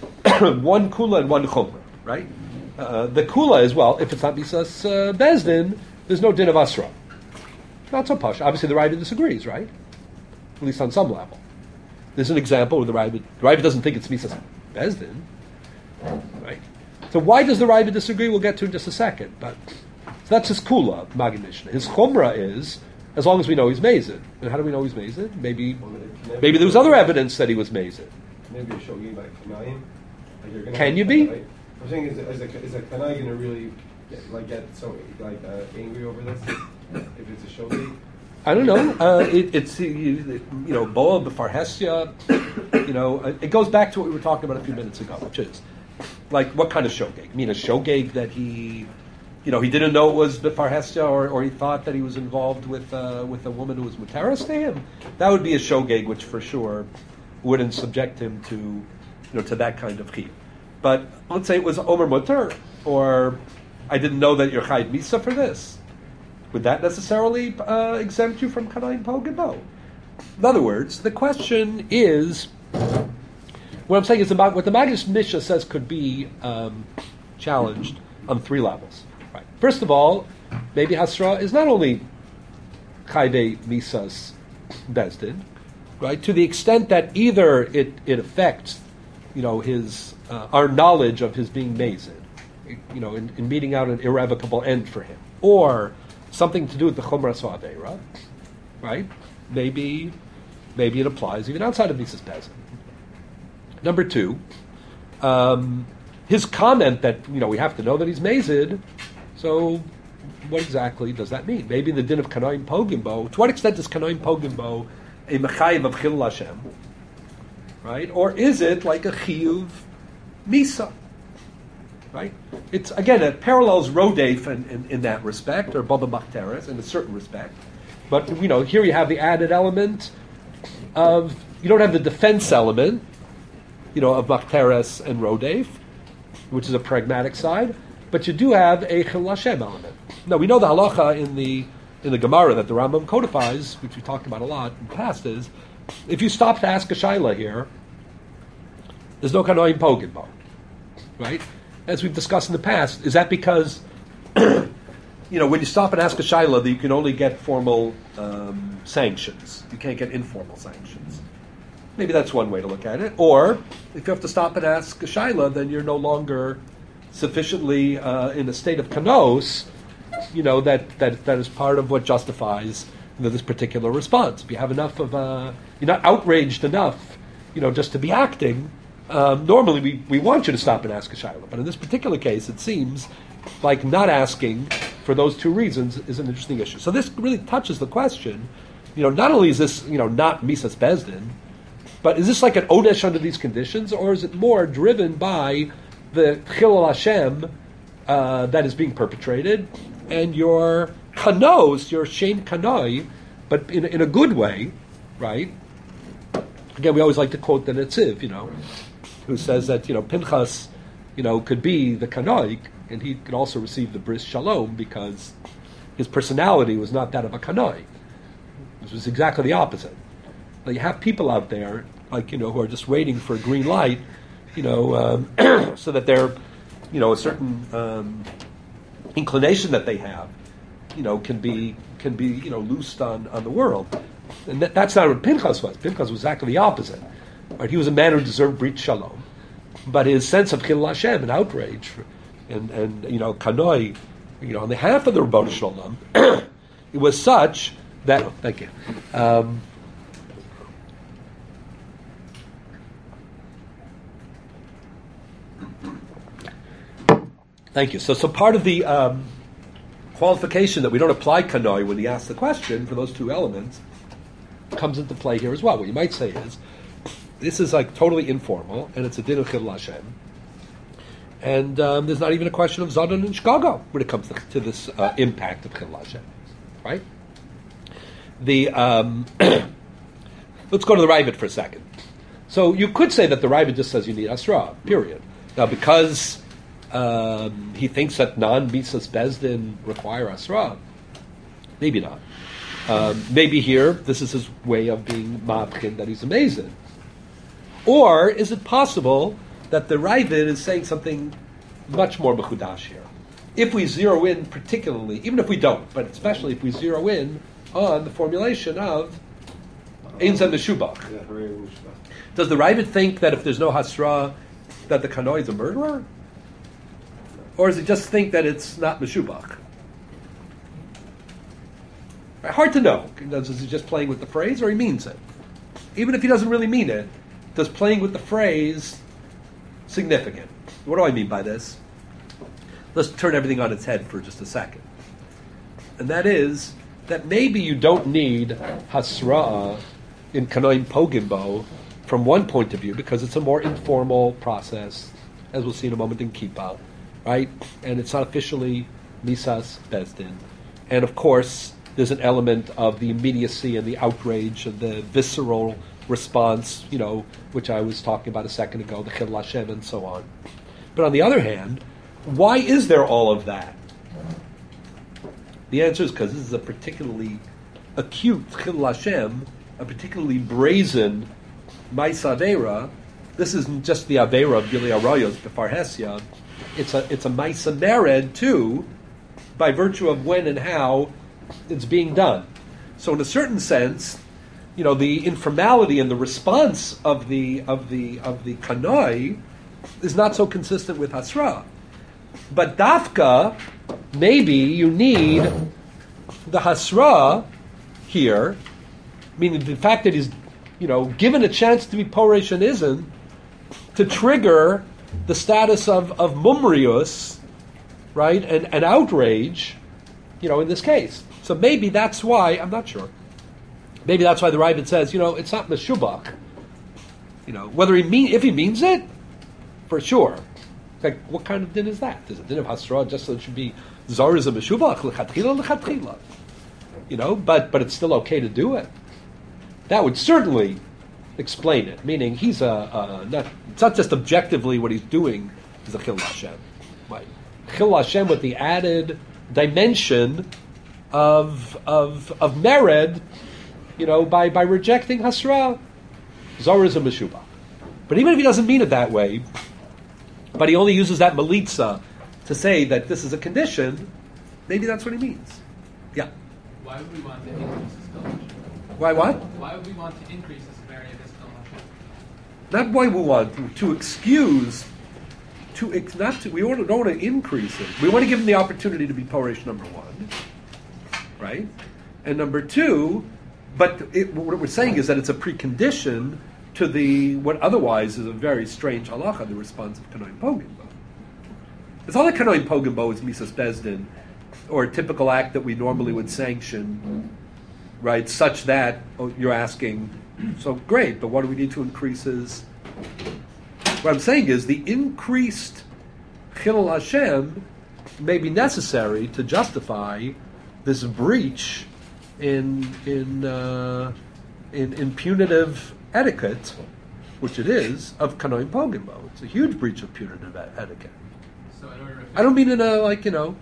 one kula and one chumrah, right? Uh, the kula is, well, if it's not Mises uh, Bezdin, there's no din of Asra. Not so posh. Obviously, the Raiva disagrees, right? At least on some level. There's an example where the Raiva, the Raiva doesn't think it's Mises Bezdin, right? So why does the Raiva disagree? We'll get to in just a second. But so that's his kula, Maggid Mishnah. His chumrah is, as long as we know he's Mazid. And how do we know he's Mazid? Maybe, maybe there was other evidence that he was Mazid. Maybe a shogi by Kanayim. Like you're gonna Can have, you be? Like, I'm saying, is, is, a, is a Kanai going to really get, like get so like uh, angry over this if it's a shogi? I don't know. Uh, it, it's you, you know Boa B'Farhesya. You know, it goes back to what we were talking about a few minutes ago, which is like what kind of shogeg? I mean, a shogeg that he, you know, he didn't know it was B'Farhesya, or, or he thought that he was involved with uh, with a woman who was muteris to him. That would be a shogeg, which for sure wouldn't subject him to, you know, to that kind of chiyuv. But let's say it was Omer Mutter, or I didn't know that you're Chayid Misa for this. Would that necessarily uh, exempt you from Kanayim Pogim? No. In other words, the question is, what I'm saying is about what the Maggid Mishnah says could be um, challenged on three levels. Right. First of all, maybe Hasra is not only Chayde Misas Bezdin, right? To the extent that either it, it affects, you know, his uh, our knowledge of his being Mazid, you know, in, in meeting out an irrevocable end for him, or something to do with the Chumra So Aveira, right? Maybe, maybe it applies even outside of Misas Bezdin. Number two, um, his comment that, you know, we have to know that he's Mazid, so what exactly does that mean? Maybe the din of Kanayim Pogimbo, to what extent is Kanayim Pogimbo a Mechayiv of Chilul Hashem, right? Or is it like a Chiyuv Misa, right? It's, again, it parallels Rodef in, in, in that respect, or Baba Machteres in a certain respect. But, you know, here you have the added element of, you don't have the defense element, you know, of Machteres and Rodef, which is a pragmatic side, but you do have a Chilul Hashem element. Now, we know the halacha in the in the Gemara that the Rambam codifies, which we talked about a lot in the past, is if you stop to ask a shaila here, there's no Kanayim Pogimbo, right? As we've discussed in the past, is that because, you know, when you stop and ask a shaila, that you can only get formal um, sanctions. You can't get informal sanctions. Maybe that's one way to look at it. Or, if you have to stop and ask a shaila, then you're no longer sufficiently uh, in a state of kanos, you know, that, that, that is part of what justifies, you know, this particular response. If you have enough of a, you're not outraged enough, you know, just to be acting, um, normally we, we want you to stop and ask a shaila. But in this particular case, it seems like not asking for those two reasons is an interesting issue. So this really touches the question, you know, not only is this, you know, not Misas Bezdin, but is this like an Odesh under these conditions, or is it more driven by the Chilul Hashem uh, that is being perpetrated, and your kanos, your shein kanoi, but in, in a good way, right? Again, we always like to quote the Netziv, you know, who says that, you know, Pinchas, you know, could be the kanoi, and he could also receive the bris shalom because, his personality was not that of a kanoi. This was exactly the opposite. Now, you have people out there, like, you know, who are just waiting for a green light, you know, um, so that they're, you know, a certain um, inclination that they have, you know, can be can be, you know, loosed on, on the world. And that, that's not what Pinchas was. Pinchas was exactly the opposite. Right? He was a man who deserved Brit Shalom. But his sense of Chil Hashem and outrage and, and you know, kanoi, you know, on the half of the Rabboni Shalom, it was such that, oh, thank you, um, thank you. So, so part of the um, qualification that we don't apply kanoi when he asks the question for those two elements comes into play here as well. What you might say is, this is like totally informal, and it's a din of Chil Hashem. And um, there's not even a question of Zadon and Shkago when it comes to, to this uh, impact of Chil Hashem. Right? The um, let's go to the Ravid for a second. So you could say that the Ravid just says you need Asra, period. Now, because um, he thinks that non-Misas Bezdin require Asra, maybe not. Um, maybe here, this is his way of being Mavkin, that he's amazing. Or is it possible that the Ravid is saying something much more mechudash here? If we zero in particularly, even if we don't, but especially if we zero in on the formulation of Ein Zeh Meshubach. Does the Ravid think that if there's no Hasra, that the Kanoi is a murderer? Or does he just think that it's not Meshubach? Hard to know. Is he just playing with the phrase, or he means it? Even if he doesn't really mean it, does playing with the phrase significant? What do I mean by this? Let's turn everything on its head for just a second. And that is that maybe you don't need Hasra'ah in Kanoim Pogimbo from one point of view, because it's a more informal process, as we'll see in a moment in Kippah, right? And it's not officially Misas Bezdin. And of course, there's an element of the immediacy and the outrage and the visceral response, you know, which I was talking about a second ago, the Chil Hashem and so on. But on the other hand, why is there all of that? The answer is because this is a particularly acute Chil Hashem, a particularly brazen Maisa Avera. This isn't just the Avera of Gilei Arayos Befarhesia. It's a it's a Maisa Mered too, by virtue of when and how it's being done. So in a certain sense, you know, the informality and the response of the of the of the kanoi is not so consistent with Hasra. But dafka, maybe you need the Hasra here, meaning the fact that he's, you know, given a chance to be Poresh and Izin, to trigger the status of, of Mumrius, right, and, and outrage, you know, in this case. So maybe that's why, I'm not sure, maybe that's why the Ravid says, you know, it's not Meshubach. You know, whether he mean, if he means it, for sure. Like, what kind of din is that? Is it din of Hasra just so it should be Zariz of Meshubach, L'chatchila, L'chatchila? You know, but but it's still okay to do it. That would certainly explain it, meaning he's a, a not, it's not just objectively what he's doing is a Chil Hashem. Right? Chil Hashem with the added dimension of of of mered, you know, by, by rejecting Hasra, Zariz of Meshubach. But even if he doesn't mean it that way, but he only uses that malitza to say that this is a condition, maybe that's what he means. Yeah. Why would we want to increase this collection? Why what? Why would we want to increase this severity of this collection? Not why we want to, to excuse, to ex, not to. We don't want to increase it. We want to give him the opportunity to be Poresh, number one, right? And number two, but it, what we're saying is that it's a precondition to the what otherwise is a very strange halacha, the response of Kanoim Pogimbo. It's not that Kanoim Pogimbo is Misas Bezdin, or a typical act that we normally would sanction, right, such that, oh, you're asking, so great, but what do we need to increase his... What I'm saying is the increased Chil Hashem may be necessary to justify this breach in in uh, in, in punitive etiquette, which it is, of Kanoim Pogimbo. It's a huge breach of punitive etiquette. So in order to I don't mean in a, like, you know,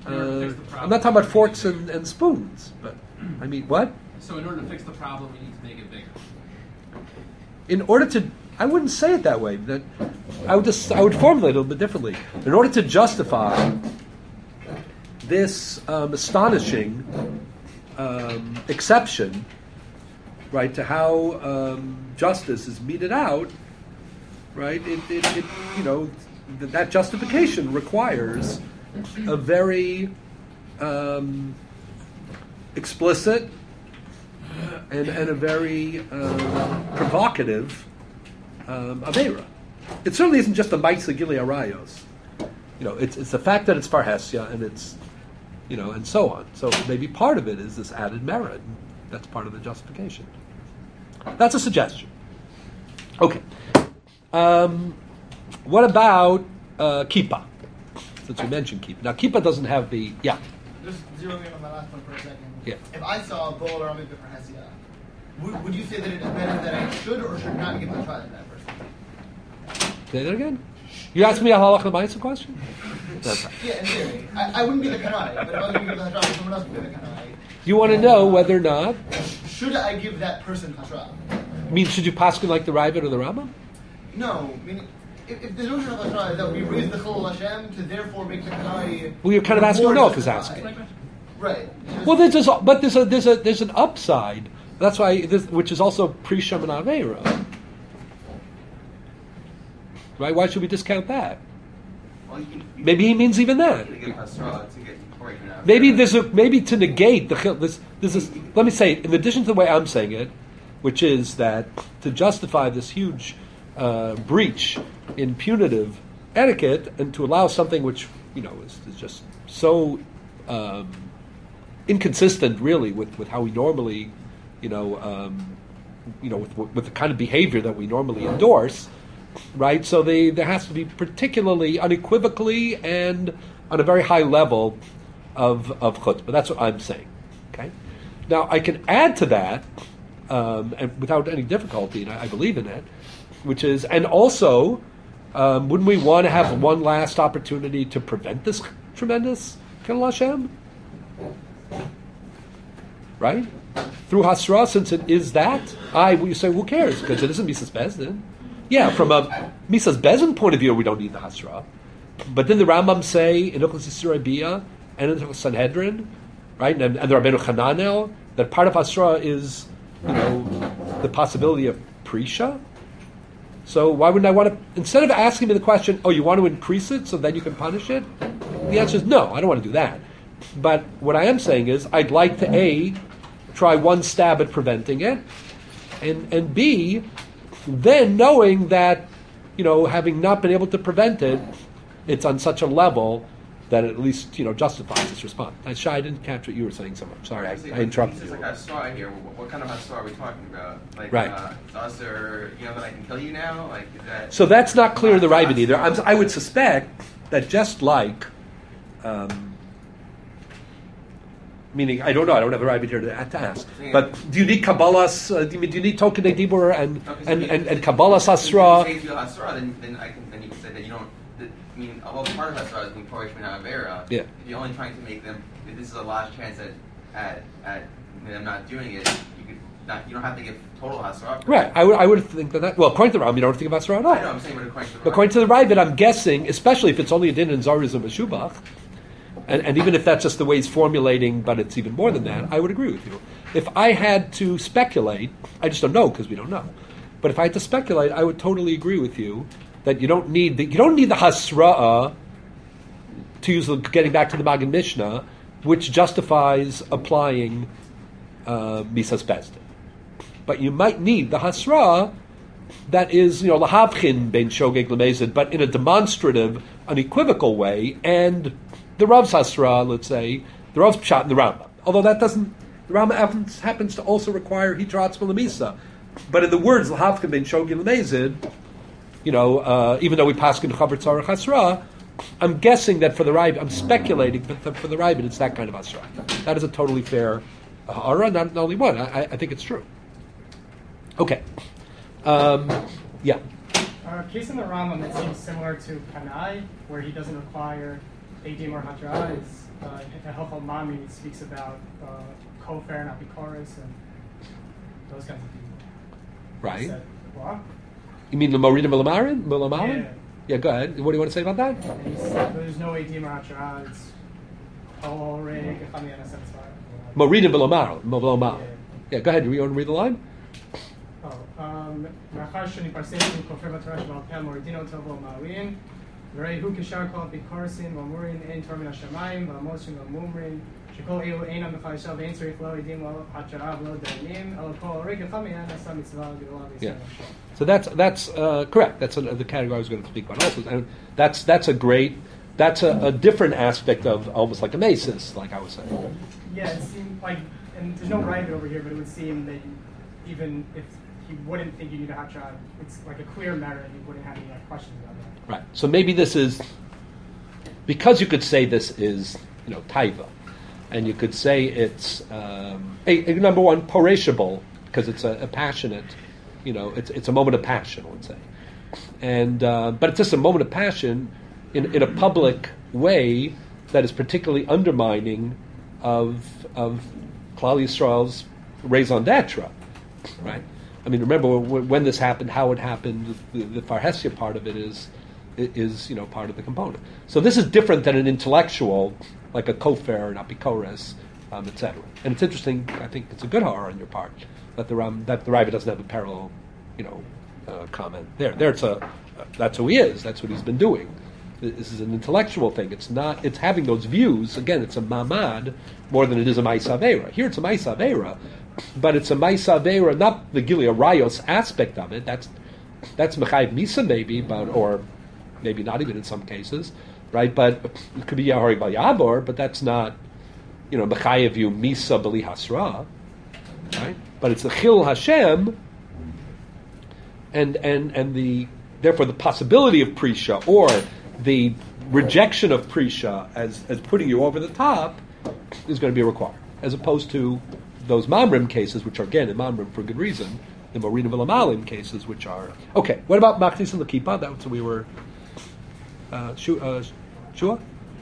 In order to fix Uh, the problem, I'm not talking about you forks need to and, make it and spoons, but I mean, what? So in order to fix the problem, you need to make it bigger. In order to, I wouldn't say it that way. That I would just, I would formulate it a little bit differently. In order to justify this um, astonishing um, exception, right, to how um, justice is meted out, right? It, it, it you know, th- that justification requires a very um, explicit and, and a very um, provocative um, avera. It certainly isn't just a ma'isa gili arayos. You know, it's it's the fact that it's parhesia and it's, you know, and so on. So maybe part of it is this added merit. That's part of the justification. That's a suggestion. Okay. Um, what about uh, kippah? Since you mentioned kippah. Now, kippah doesn't have the, yeah. Just zeroing in on my last one for a second. Yeah. If I saw a bowl or a mikveh for Hesia, would, would you say that it is better that I should or should not give a try to that person? Say that again? You asked me a halakha ma'isa question? That's right. Yeah, in theory. I, I wouldn't be the kanai, but if I was going to give the hashra, someone else would be the kanai. You want to know whether or not, Should I give that person hashra? I mean, should you paskin like the Ravid or the Rambam? No, meaning if, if the notion of hashra is that we raise the chilul Hashem to therefore make the kanai. Well, you're kind of asking more no, because justified. asking. Right. Well, there's this, but there's a there's a there's an upside. That's why this, which is also pre-Shem and Aveira. Right? Why should we discount that? Well, you can, you Maybe he means even that. can get Hasra to get before you can have Maybe Avera. there's a maybe to negate the chil- this this is. Let me say, in addition to the way I'm saying it, which is that to justify this huge uh, breach in punitive etiquette and to allow something which you know is, is just so um, inconsistent, really, with, with how we normally, you know, um, you know, with, with the kind of behavior that we normally endorse, right? So they, there has to be particularly unequivocally and on a very high level of of chutzpah. That's what I'm saying. Okay. Now I can add to that, um, and without any difficulty, and I, I believe in it, which is, and also, um, wouldn't we want to have one last opportunity to prevent this tremendous Chilul Hashem? Right? Through Hasra, since it is that, I, you say, who cares? Because it isn't Misas Bezdin. Yeah, from a Misas Bezdin point of view, we don't need the Hasra. But then the Rambam say, in Ilchos Yisrael Biyah, and in Ilchos Sanhedrin, right, and, and the Rabbeinu Chananel, that part of Hasra is, you know, the possibility of Prisha. So why wouldn't I want to, instead of asking me the question, oh, you want to increase it so then you can punish it? The answer is no, I don't want to do that. But what I am saying is, I'd like to A, try one stab at preventing it, and and B, then knowing that, you know, having not been able to prevent it, it's on such a level that it at least, you know, justifies its response. I, Shai, I didn't catch what you were saying so much. Sorry, I, I interrupted It's you. like Hasra here. What, what kind of Hasra are we talking about? Like, Right. Uh, us or, you know, that I can kill you now? Like, is that... So that's not clear in the Ravid either. I'm, I would suspect that just like, um, meaning, I don't know, I don't have a Ravid here to, to ask, but do you need Kabbalah's, uh, do, you, do you need Token Dibur and, and, and, and Kabbalah's Hasra? If you say Hasra, then, then, I can, then you can say that you don't... That, I mean, although part of Hasra is being Porish Min Avera, Yeah. if you're only trying to make them... If this is a last chance at, at, at them not doing it, you could not, you don't have to give total Hasra. Right, I would, I would think that, that, well, according to the Ram, you don't have to give Hasra at all. I know, I'm saying, but according to the But according to the Ravid, I'm guessing, especially if it's only a din in Zariz and Meshubach, and, and even if that's just the way he's formulating, but it's even more than that, I would agree with you. If I had to speculate, I just don't know because we don't know. But if I had to speculate, I would totally agree with you that you don't need the you don't need the hasra'ah, to use the, getting back to the Magen Mishnah, which justifies applying uh, Misas Bezdin. But you might need the hasra that is, you know, lahavchin ben shogeg lemezid, but in a demonstrative, unequivocal way, and the Rav's hasra, let's say, the Rav's pshat in the Rambam. Although that doesn't, the Rambam happens, happens to also require hitratz lemisa. But in the words lahavchin ben shogeg lemezid, you know, uh, even though we pass in chaver tzarech hasra, I'm guessing that for the Ravid, I'm speculating, but for the Ravid, it's that kind of hasra. That is a totally fair hara, not, not only one. I, I think it's true. Okay. Um, yeah. Uh, case in the Rambam that seems similar to Kanai, where he doesn't require Eidim or Hatra is uh, Hilchot Mamre speaks about uh, Kofer and Apikoros and those kinds of people. Right. Said, what? You mean the Moridim Milamarin? Milamarin? Yeah. Yeah, go ahead. What do you want to say about that? And he said, there's no Eidim or Hatra. It's Horeg, Chami, and Moridim Milamarin. Yeah, go ahead. You want to read the line? Oh, um, מאחר שנפרסם כופר בתורה שבעל פה מורידין אותו ומעלין וראי הוא כשאר כל הביקורסין ואמורין אין תור מן השמיים והמוסים והמומרין שכל אלו אינם בחיישל ואין צריך לא עדים לא התורה ולא דיינים אלא כל רגע חמיין עשה מצווה גדולה בישראל. So that's that's uh, correct. That's a, the category I was going to speak about also, and that's that's a great that's a, a different aspect of almost like a masis, like I was saying. Yeah, it seemed like, and there's no right over here, but it would seem that even if you wouldn't think you need a hot shot, it's like a clear merit, you wouldn't have any like, questions about that. Right. So maybe this is because you could say this is you know taiva, and you could say it's um, a, a, number one porashable because it's a, a passionate, you know, it's it's a moment of passion, I would say, and uh, but it's just a moment of passion in in a public way that is particularly undermining of of Klal Yisrael's raison d'etre, right? I mean, remember when, when this happened, how it happened. The, the Farhesia part of it is is you know part of the component. So this is different than an intellectual, like a Kofer and Apikores, um, et cetera. And it's interesting. I think it's a good horror on your part that the Ram, that the Raiva doesn't have a parallel, you know, uh, comment there. There, it's a uh, that's who he is. That's what he's been doing. This is an intellectual thing. It's not. It's having those views. Again, it's a mamad more than it is a ma'isa avera. Here, it's a ma'isa avera, but it's a ma'isa avera, not the Gilia Rayos aspect of it. That's that's mechayiv misa maybe, but or maybe not even in some cases, right? But it could be yahari bal yabor, but that's not, you know, mechayiv you misa b'li hasra, right? But it's a chil Hashem, and and and the therefore the possibility of prisha or the rejection of prisha as, as putting you over the top is going to be required, as opposed to those mamrim cases, which are again in mamrim for good reason, the Morina V'Lamalim cases, which are okay. What about Machnis and Lakipa? That's what we were. Uh, Shua. Uh, Shua? Um,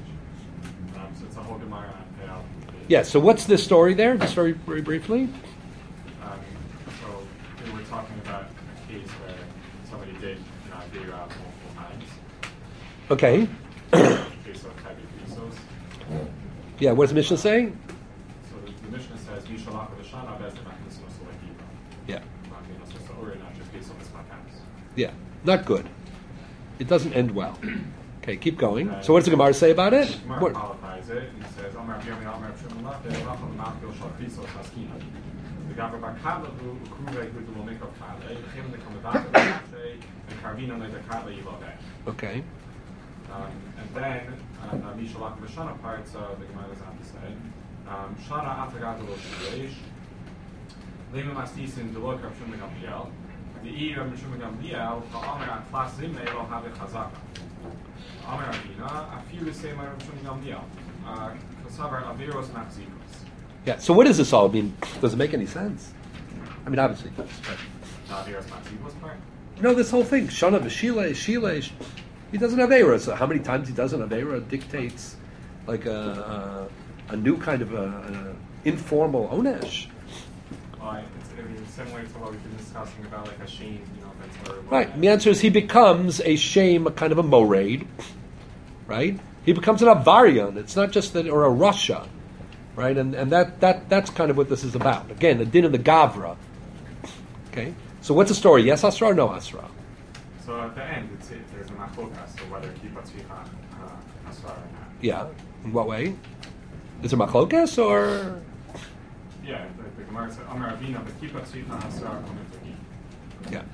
so it's a whole Gemara on Peal. Yeah. So what's the story there? Just very very briefly. Um, so we were talking about a case where somebody did you know, figure out multiple times. Okay. Case of Kabi Krisos. Yeah. What does the Mishnah say? So the, the Mishnah says, "Mishalach v'Shana bez machnis nosolakipa." Yeah. Machnis nosolakipa, not just based on this makas. Yeah. Not good. It doesn't end well. Okay, keep going. So what does the Gemara say about it? Gemara What? qualifies it. He says, "Amar Rabbi Amar Shimon Lafeh, Rachel Machil Shal Krisos Haskina." The Gavra Bakala who Kurei who the Lomik of Kale, him the Kamavata Kate, and Karvina like the Kale Yilove. Okay. Um, and then on uh, Mishalach V'Shana part, so the Gemara doesn't have to say. Um, Shana Atagad Lo Shileish. Lema Mastisin Delok Rav Shimon Gamliel. The E Rav Shimon Gamliel, Ha'amer Atlas Zimne Lo Have Chazaka. Amer Avina, Afiru Sema Rav Shimon Gamliel. Kasavar Averos Machzikos. Yeah. So what does this all mean? Does it make any sense? I mean, obviously it does. But Averos Machzikos part? no, this whole thing, Shana v'Shilei, Shilei, he doesn't have Avera. So how many times he doesn't have Avera dictates like a, a, a new kind of a, an informal onesh. Well, it's, I mean, similar to what we've been discussing about like a shame, you know, that's horrible. Right. And the answer is he becomes a shame, a kind of a moraid, right? He becomes an avarian. It's not just that, or a rasha, right? And and that, that that's kind of what this is about. Again, the din of the gavra. Okay. So what's the story? Yes, asra or no asra? So at the end, it's, it, there's a machlokas, so whether kippah tzricha uh, asar or not. Yeah. In what way? Is it machlokas or? Yeah, the, the Gemara said, Amar Avina, but kippah tzricha asar komit. Yeah.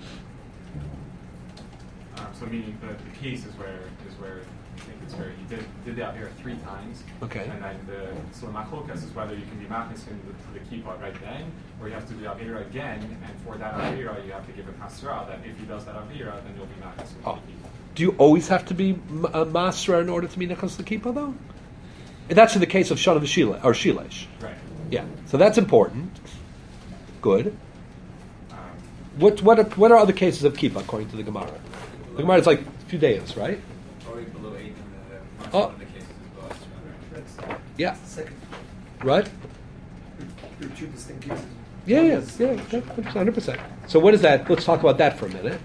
Um, so meaning the, the case is where is where I think it's where he did did the avira three times. Okay. And then the so the machlokas is whether you can be machnis in the, the kippah right then, or you have to do the avira again, and for that avira you have to give a kasra. That if he does that avira, then you'll be machnis in the Oh. kippah. Do you always have to be a masra in order to be nechas l'kippah, though? That's in the case of shana v'shila or shilesh. Right. Yeah. So that's important. Good. Um, What what are, what are other cases of kippah according to the Gemara? The Gemara is like a few days, right? Probably below eight in the Oh. one of the cases as well. Yeah. Second. Right? There are two distinct cases. Yeah, One yeah, is- yeah, one hundred percent. So what is that? Let's talk about that for a minute.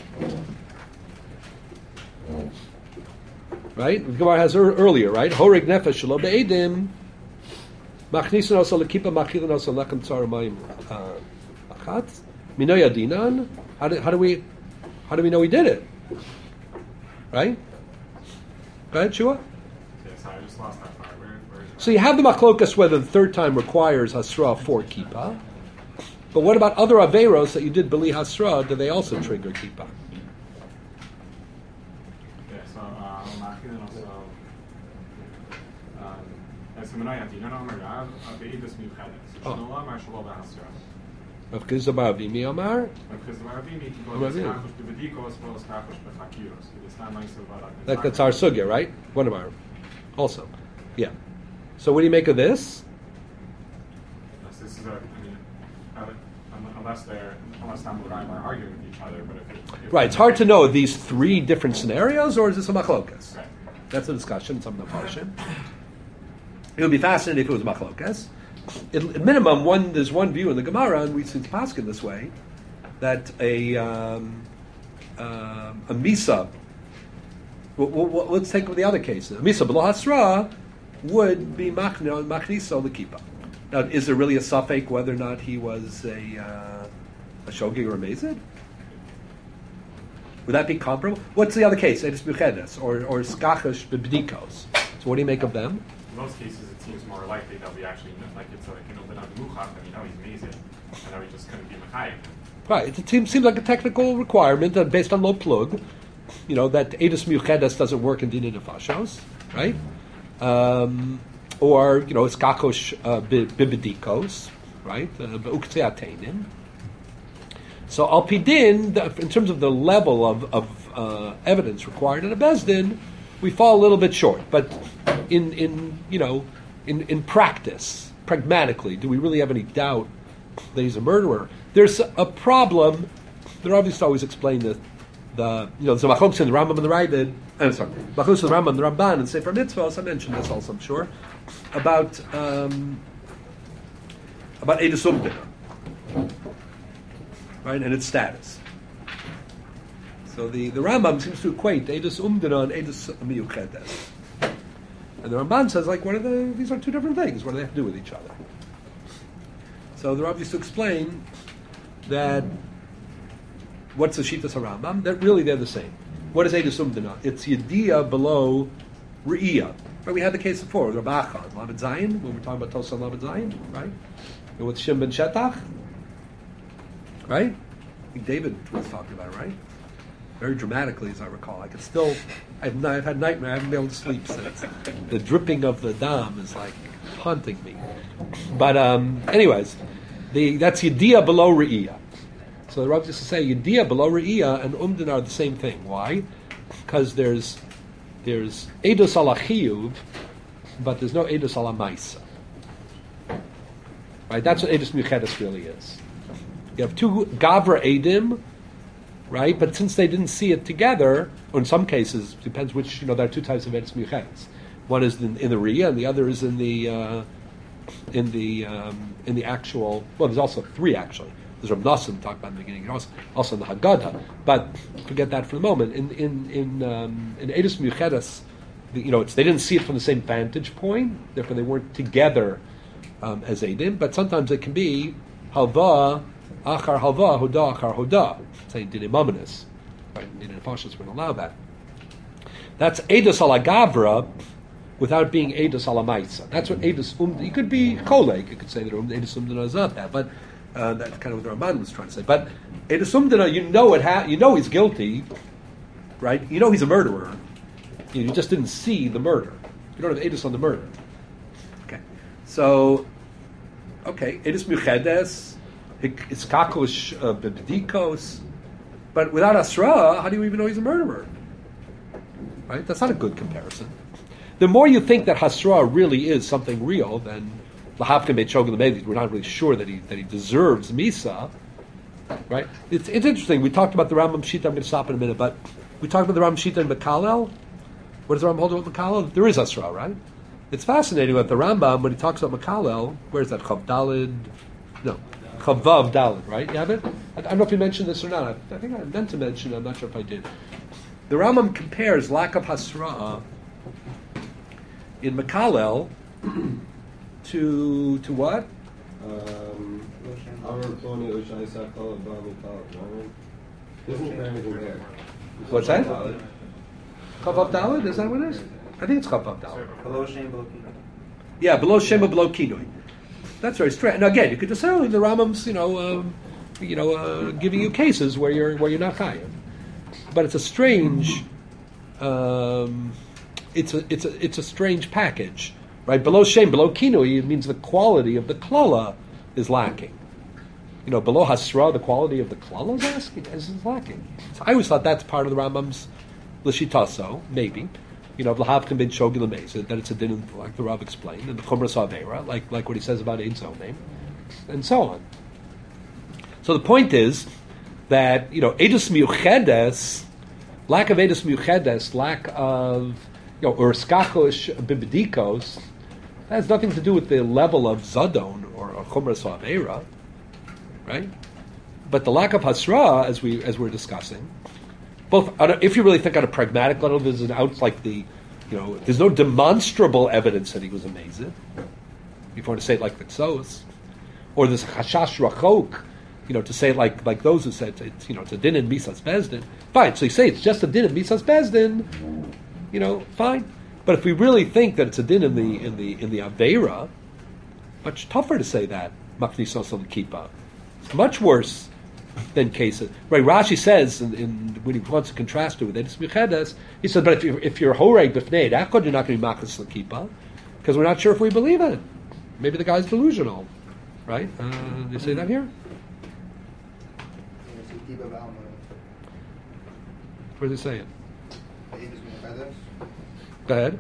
Right? The Gemara has er- earlier, right? Horig nefesh shelo be'edim machnisin oso lekipa machilin oso lechem tzar mayim achat mino yadinan. How do how do we how do we know he did it? Right? Go ahead, Shua. Yeah, sorry, I just lost that part. Where, where is it? So you have the machlokas whether the third time requires hasra for kippah, but what about other averos that you did beli hasra? Do they also trigger kippah? Yeah, so, uh, Machilin also, um, as a Menayat, you don't know, Mergav, of the Edus Miuchedes. So, Oh. no Lamar Shalom Bahasra. Of Kizabavimi Amar. Because the Maravimi can go Rabbi to Meir. Skachush Bebediko as well as Skachush Bechakiros. It is not nice about That, that's our sugya, right? One of our, also, yeah. So what do you make of this? Yes, this is a, I mean, uh, unless they're, unless Talmud Raim are arguing with each other, but if, it, if Right. It's hard to know, are these three different scenarios, or is this a machlokas? Right. That's a discussion. Some of the portion. It would be fascinating if it was machlokas. At at minimum, one there's one view in the Gemara, and we see Paskin this way, that a um, um, a misa. Well, well, well, let's take the other cases. A misa below hasra would be machno machniso l'kipa. Now, is there really a suffix whether or not he was a uh, a shogeg or a mezid? Would that be comparable? What's the other case? Edis buchedes or or skachish bebedikos. So what do you make of them? in most cases it seems more likely that we actually, like it's like an open up muchach, and we know he's amazing, and now we just couldn't be mechayim. Right. It seems, seems like a technical requirement that based on low plug, you know, that edus miuchedes doesn't work in dinei nefashos, right? Um, or, you know, skakosh uh, bibedikos, right? Be'ukteatenim. So al pidin, in terms of the level of, of uh, evidence required in a bezdin, we fall a little bit short. But in, in you know, in, in practice, pragmatically, do we really have any doubt that he's a murderer? There's a problem. They're obviously always explain the, the you know, there's a machlokes in the Rambam and the Ravid. I'm sorry, machlokes in the Rambam and the Ramban and Sefer Mitzvahs. I mentioned this also, I'm sure, about um, about edus umdina, right, and its status. So the, the Rambam seems to equate edus umdina and edus miyuchedes, and the Ramban says, like, what are the? These are two different things. What do they have to do with each other? So they're obvious to explain that what's the Shitas HaRambam? That really they're the same. What is edus umdina? It's yediyah below re'iyah. Right, we had the case before with Rabbi Achad, Lamed Zayin, when we're talking about Tosa Lamed Zayin, right? And with Shim ben Shetach, right? I think David was talking about it, right? Very dramatically, as I recall. I could still, I've, I've had nightmare, I haven't been able to sleep since. The dripping of the dam is like haunting me. But um, anyways, the, that's Yediyah below Re'iyah. So the Rav used to say Yediyah below Re'iyah and Umdin are the same thing. Why? Because there's there's Eidos ala Chiyuv, but there's no Eidos ala Maisa. Right? That's what Eidos Miuchedes really is. You have two Gavra Eidim, right? But since they didn't see it together, or in some cases, depends which, you know, there are two types of Eidos Miuchedes. One is in, in the Re'iyah, and the other is in the uh, in the um, in the actual. Well, there's also three actually. There's Rav Nassim talked about in the beginning, and also, also in the Haggadah. But forget that for the moment. In in in um, in Eidos Miuchedes, the, you know, it's, they didn't see it from the same vantage point. Therefore, they weren't together um, as Eidim. But sometimes it can be halva achar halva, hoda achar hoda. Saying dinei mamonis, right? Dinei nefashos wouldn't allow that. That's Eidos ala Gavra, without being Eidos ala Maisa. That's what Eidos um. You could be Choleg. You could say that Eidos umdina is not that, but. Uh, that's kind of what the Ramban was trying to say. But Eidos umdina, you know it. Ha- you know he's guilty, right? You know he's a murderer. You, you just didn't see the murder. You don't have Eidos on the murder. Okay, so okay, Eidos Miuchedes, it's kakosh b'bedikos, but without Asra, how do you even know he's a murderer? Right? That's not a good comparison. The more you think that Hasra really is something real, then Lahavka made Shogun the Mezid. We're not really sure that he that he deserves Misa, right? It's, it's interesting. We talked about the Rambam Shita. I'm going to stop in a minute, but we talked about the Rambam Shita and Mekalel. What does the Rambam hold about Mekalel? There is Asra, right? it's fascinating that the Rambam, when he talks about Makalel, where's that? Chav Dalid? No. Chav Vav Dalid, right? You have it? I, I don't know if you mentioned this or not. I, I think I meant to mention it. I'm not sure if I did. The Rambam compares lack of Hasra in Makalel to to what? Um, Isn't there anything there? What's that? Chav Vav Dalid? Is that what it is? I think it's Chav Vav Dalid. Below Shem, below Kinoi. Yeah, below Shema, below Kinoi. That's very straight. Now again, you could just say, oh, the Rambam's, you know, um, you know, uh, giving you cases where you're where you're not chayav. But it's a strange, um, it's a it's a it's a strange package, right? Below Shem, below Kinoi, it means the quality of the klala is lacking. You know, below Hasra, the quality of the klala is asking is lacking. So I always thought that's part of the Rambam's l'shitaso, maybe. You know, V'lahavkan ben Shogil Amazed, that it's a din, like the Rav explained, and the Chumras Avera, like like what he says about Ein Zonim, and so on. So the point is that, you know, Edus Miuchedes, lack of Edus Miuchedes, lack of, you know, Urskachosh Bibidikos, that has nothing to do with the level of Zadon or Chumras Avera, right? But the lack of Hasra, as we as we're discussing, both, if you really think on a pragmatic level, there's an out like the, you know, there's no demonstrable evidence that he was amazed. If you want to say it like the Tzos, or there's Chashash Rachok, you know, to say it like like those who said it's, you know, it's a din in Misas Bezdin. Fine, so you say it's just a din in Misas Bezdin, you know, fine. But if we really think that it's a din in the in the in the Aveira, much tougher to say that Maknisos on the Kippah. It's much worse than cases. Right, Rashi says, in, in, when he wants to contrast it with Edus Miuchedes, he says, but if you're, if you're Horei B'fnei Echad, you're not going to be Machas L'Kippah, because we're not sure if we believe it. Maybe the guy's delusional. Right? Uh, do you say that here? Where does it say it? Go ahead.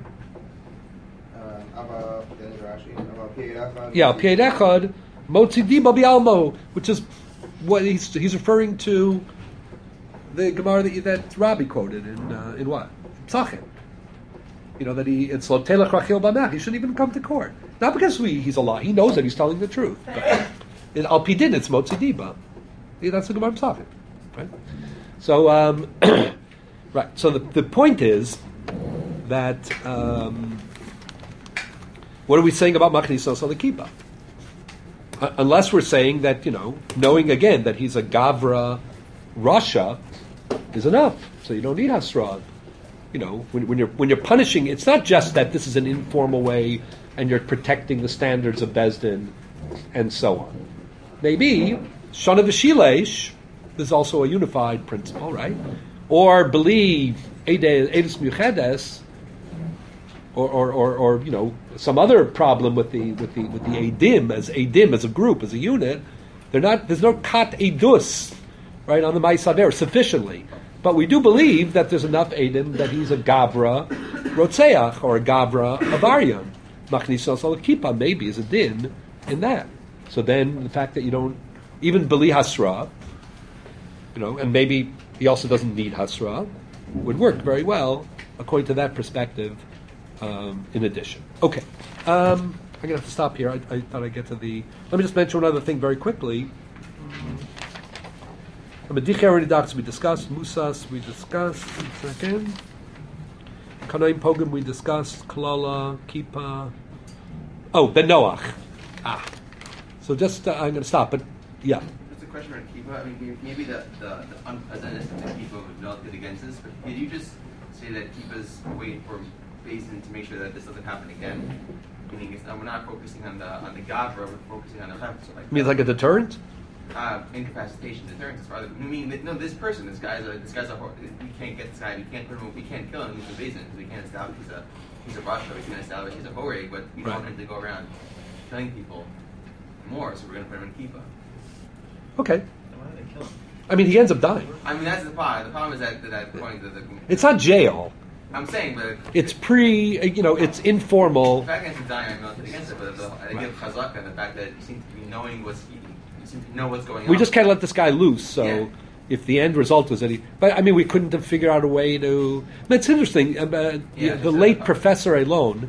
Yeah, Pied Echad, Motzi Diba Bialmo, which is what he's he's referring to the Gemara that, that Rabbi quoted in uh, in what? Psachim. You know, that he it's Lo Telech Rachil Bamach. He shouldn't even come to court. Not because we, he's a lie. He knows that he's telling the truth. But in Al Pidin, it's Motzi Diba. Yeah, that's the Gemara Psachim, right? So, um, right. So the the point is that um, what are we saying about Machnisos on the Kippah? Uh, unless we're saying that, you know, knowing again that he's a Gavra Rasha is enough. So you don't need Hasra. You know, when, when you're when you're punishing, it's not just that this is an informal way and you're protecting the standards of Bezdin and so on. Maybe Shana V'Shilesh is also a unified principle, right? Or believe Edus Miuchedes, or, or, or, or you know, some other problem with the with the with the Eidim as Eidim as a group, as a unit. They're not. There's no Kat Eidus, right, on the Ma'asader sufficiently. But we do believe that there's enough Eidim that he's a Gavra Rotzeach or a Gavra Avarian. Machnisos al Kippah maybe is a din in that. So then the fact that you don't even Beli Hasra, you know, and maybe he also doesn't need Hasra, would work very well according to that perspective. Um, in addition, okay, um, I'm gonna have to stop here. I, I thought I'd get to the. Let me just mention one other thing very quickly. Medicher Docs we discussed. Musas we discussed. Second, Kanaim Pogum we discussed. Klala Kippah. Oh, Ben Noach. Ah, so just uh, I'm going to stop. But yeah. Just a question on Kippah. I mean, maybe the the, the unpleasantness of the Kippah would militate against this. But did you just say that Kippah's waiting for Basin to make sure that this doesn't happen again? Meaning, it's, uh, we're not focusing on the on the Gavra, we're focusing on the so like, means like a deterrent. Uh, incapacitation, deterrence. As far as I mean, no, this person, this guy's a this guy's a. We can't get this guy. We can't put him. We can't kill him. He's a Basin because we can't establish he's a he's a Rasha. We can't establish he's a Horeg, but we don't right. want him to go around killing people more. So we're going to put him in Kippah. Okay. Then why did they kill him? I mean, he ends up dying. I mean, that's the problem. The problem is that that point that the. It's not jail. I'm saying, but it's pre, you know, it's informal. The fact that he's dying, I'm not against it, but the, I give Chazaka and the fact that you seem to be knowing what's, you, you seem to know what's going on. We just can't let this guy loose. So, yeah. If the end result was that he, but I mean, we couldn't have figured out a way to. But it's interesting. Uh, yeah, the, the late Professor Elon,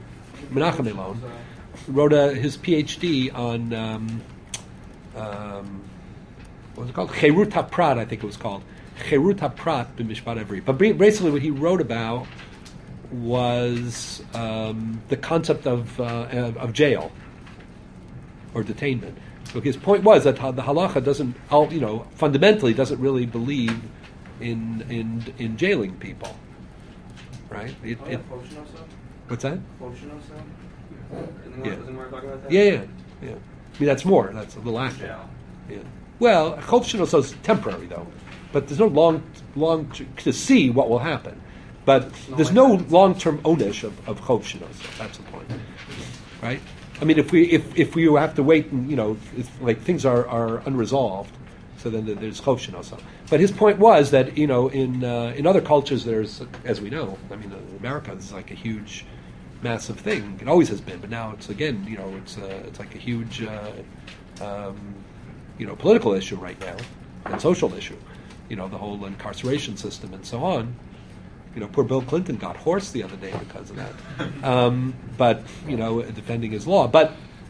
Menachem Elon, wrote a, his PhD on um, um, what was it called? Cherut HaPrat, I think it was called. Cherut HaPrat b'Mishpat Ivri. But basically, what he wrote about was um, the concept of uh, of jail or detainment. So his point was that the halacha doesn't, you know, fundamentally doesn't really believe in in in jailing people, right? It, Oh, it, yeah, Choshen also? what's that? Choshen also? Isn't Yeah. Doesn't Mark talk about that? Yeah, yeah, yeah. I mean, that's more. That's a little after. Jail. Yeah. Well, Chov also is temporary though, but there's no long long to, to see what will happen. But No there's life no sentence. long-term ownership of, of Chov Shinoso. That's the point, right? I mean, if we if, if we have to wait, and you know, if, like things are, are unresolved, so then there's Chov Shinoso. But his point was that you know, in uh, in other cultures, there's, as we know, I mean, in America is like a huge, massive thing. It always has been, but now it's again, you know, it's uh, it's like a huge, uh, um, you know, political issue right now and social issue. You know, the whole incarceration system and so on. You know, poor Bill Clinton got hoarse the other day because of that. Um, but, you know, defending his law. But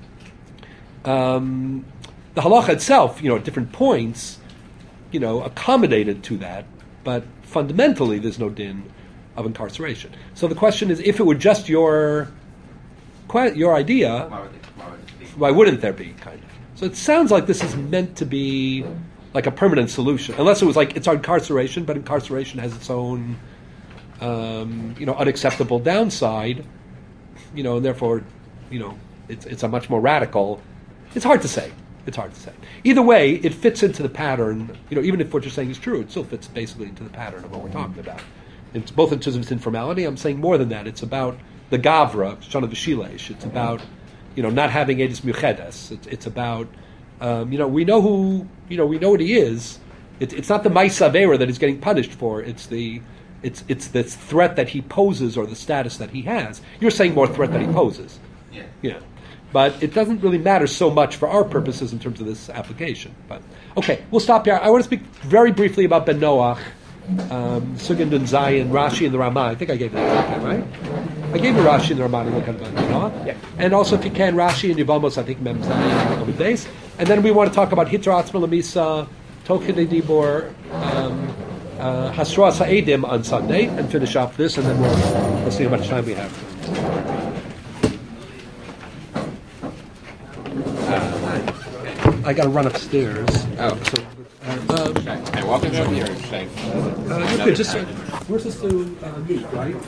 um, the halacha itself, you know, at different points, you know, accommodated to that. But fundamentally, there's no din of incarceration. So the question is, if it were just your que- your idea, Why would they- why would they- why wouldn't there be, kind of? So it sounds like this is meant to be like a permanent solution. Unless it was like, it's incarceration, but incarceration has its own... Um, you know, unacceptable downside, you know, and therefore, you know, it's it's a much more radical. It's hard to say. It's hard to say. Either way, it fits into the pattern. You know, even if what you're saying is true, it still fits basically into the pattern of what we're talking about. It's both in terms of its informality. I'm saying more than that. It's about the gavra, shana v'shilesh. It's about, you know, not having edis muchedes. It's it's about, um, you know, we know who, you know, we know what he is. It's it's not the ma'isa avera that he's getting punished for. It's the It's it's the threat that he poses or the status that he has. You're saying more threat that he poses. Yeah. Yeah. But it doesn't really matter so much for our purposes in terms of this application. But okay, we'll stop here. I want to speak very briefly about Ben Noach, um, Sugin Dun Zayin, Rashi, and the Ramah. I think I gave that to you, right? I gave you Rashi and the Ramah to look at Ben Noach. Yeah. And also, if you can, Rashi and Yevamos, I think Mem Zayin, Amud Beis. And then we want to talk about Hitra Atzma Lamisa, Tokid Dibor, um Uh, Hasras Ha'edim on Sunday, and finish off this, and then we'll, we'll see how much time we have. Uh, I got to run upstairs. Oh, so uh, um, I walk in over here. uh, you could just. Uh, we're supposed to uh, meet, right?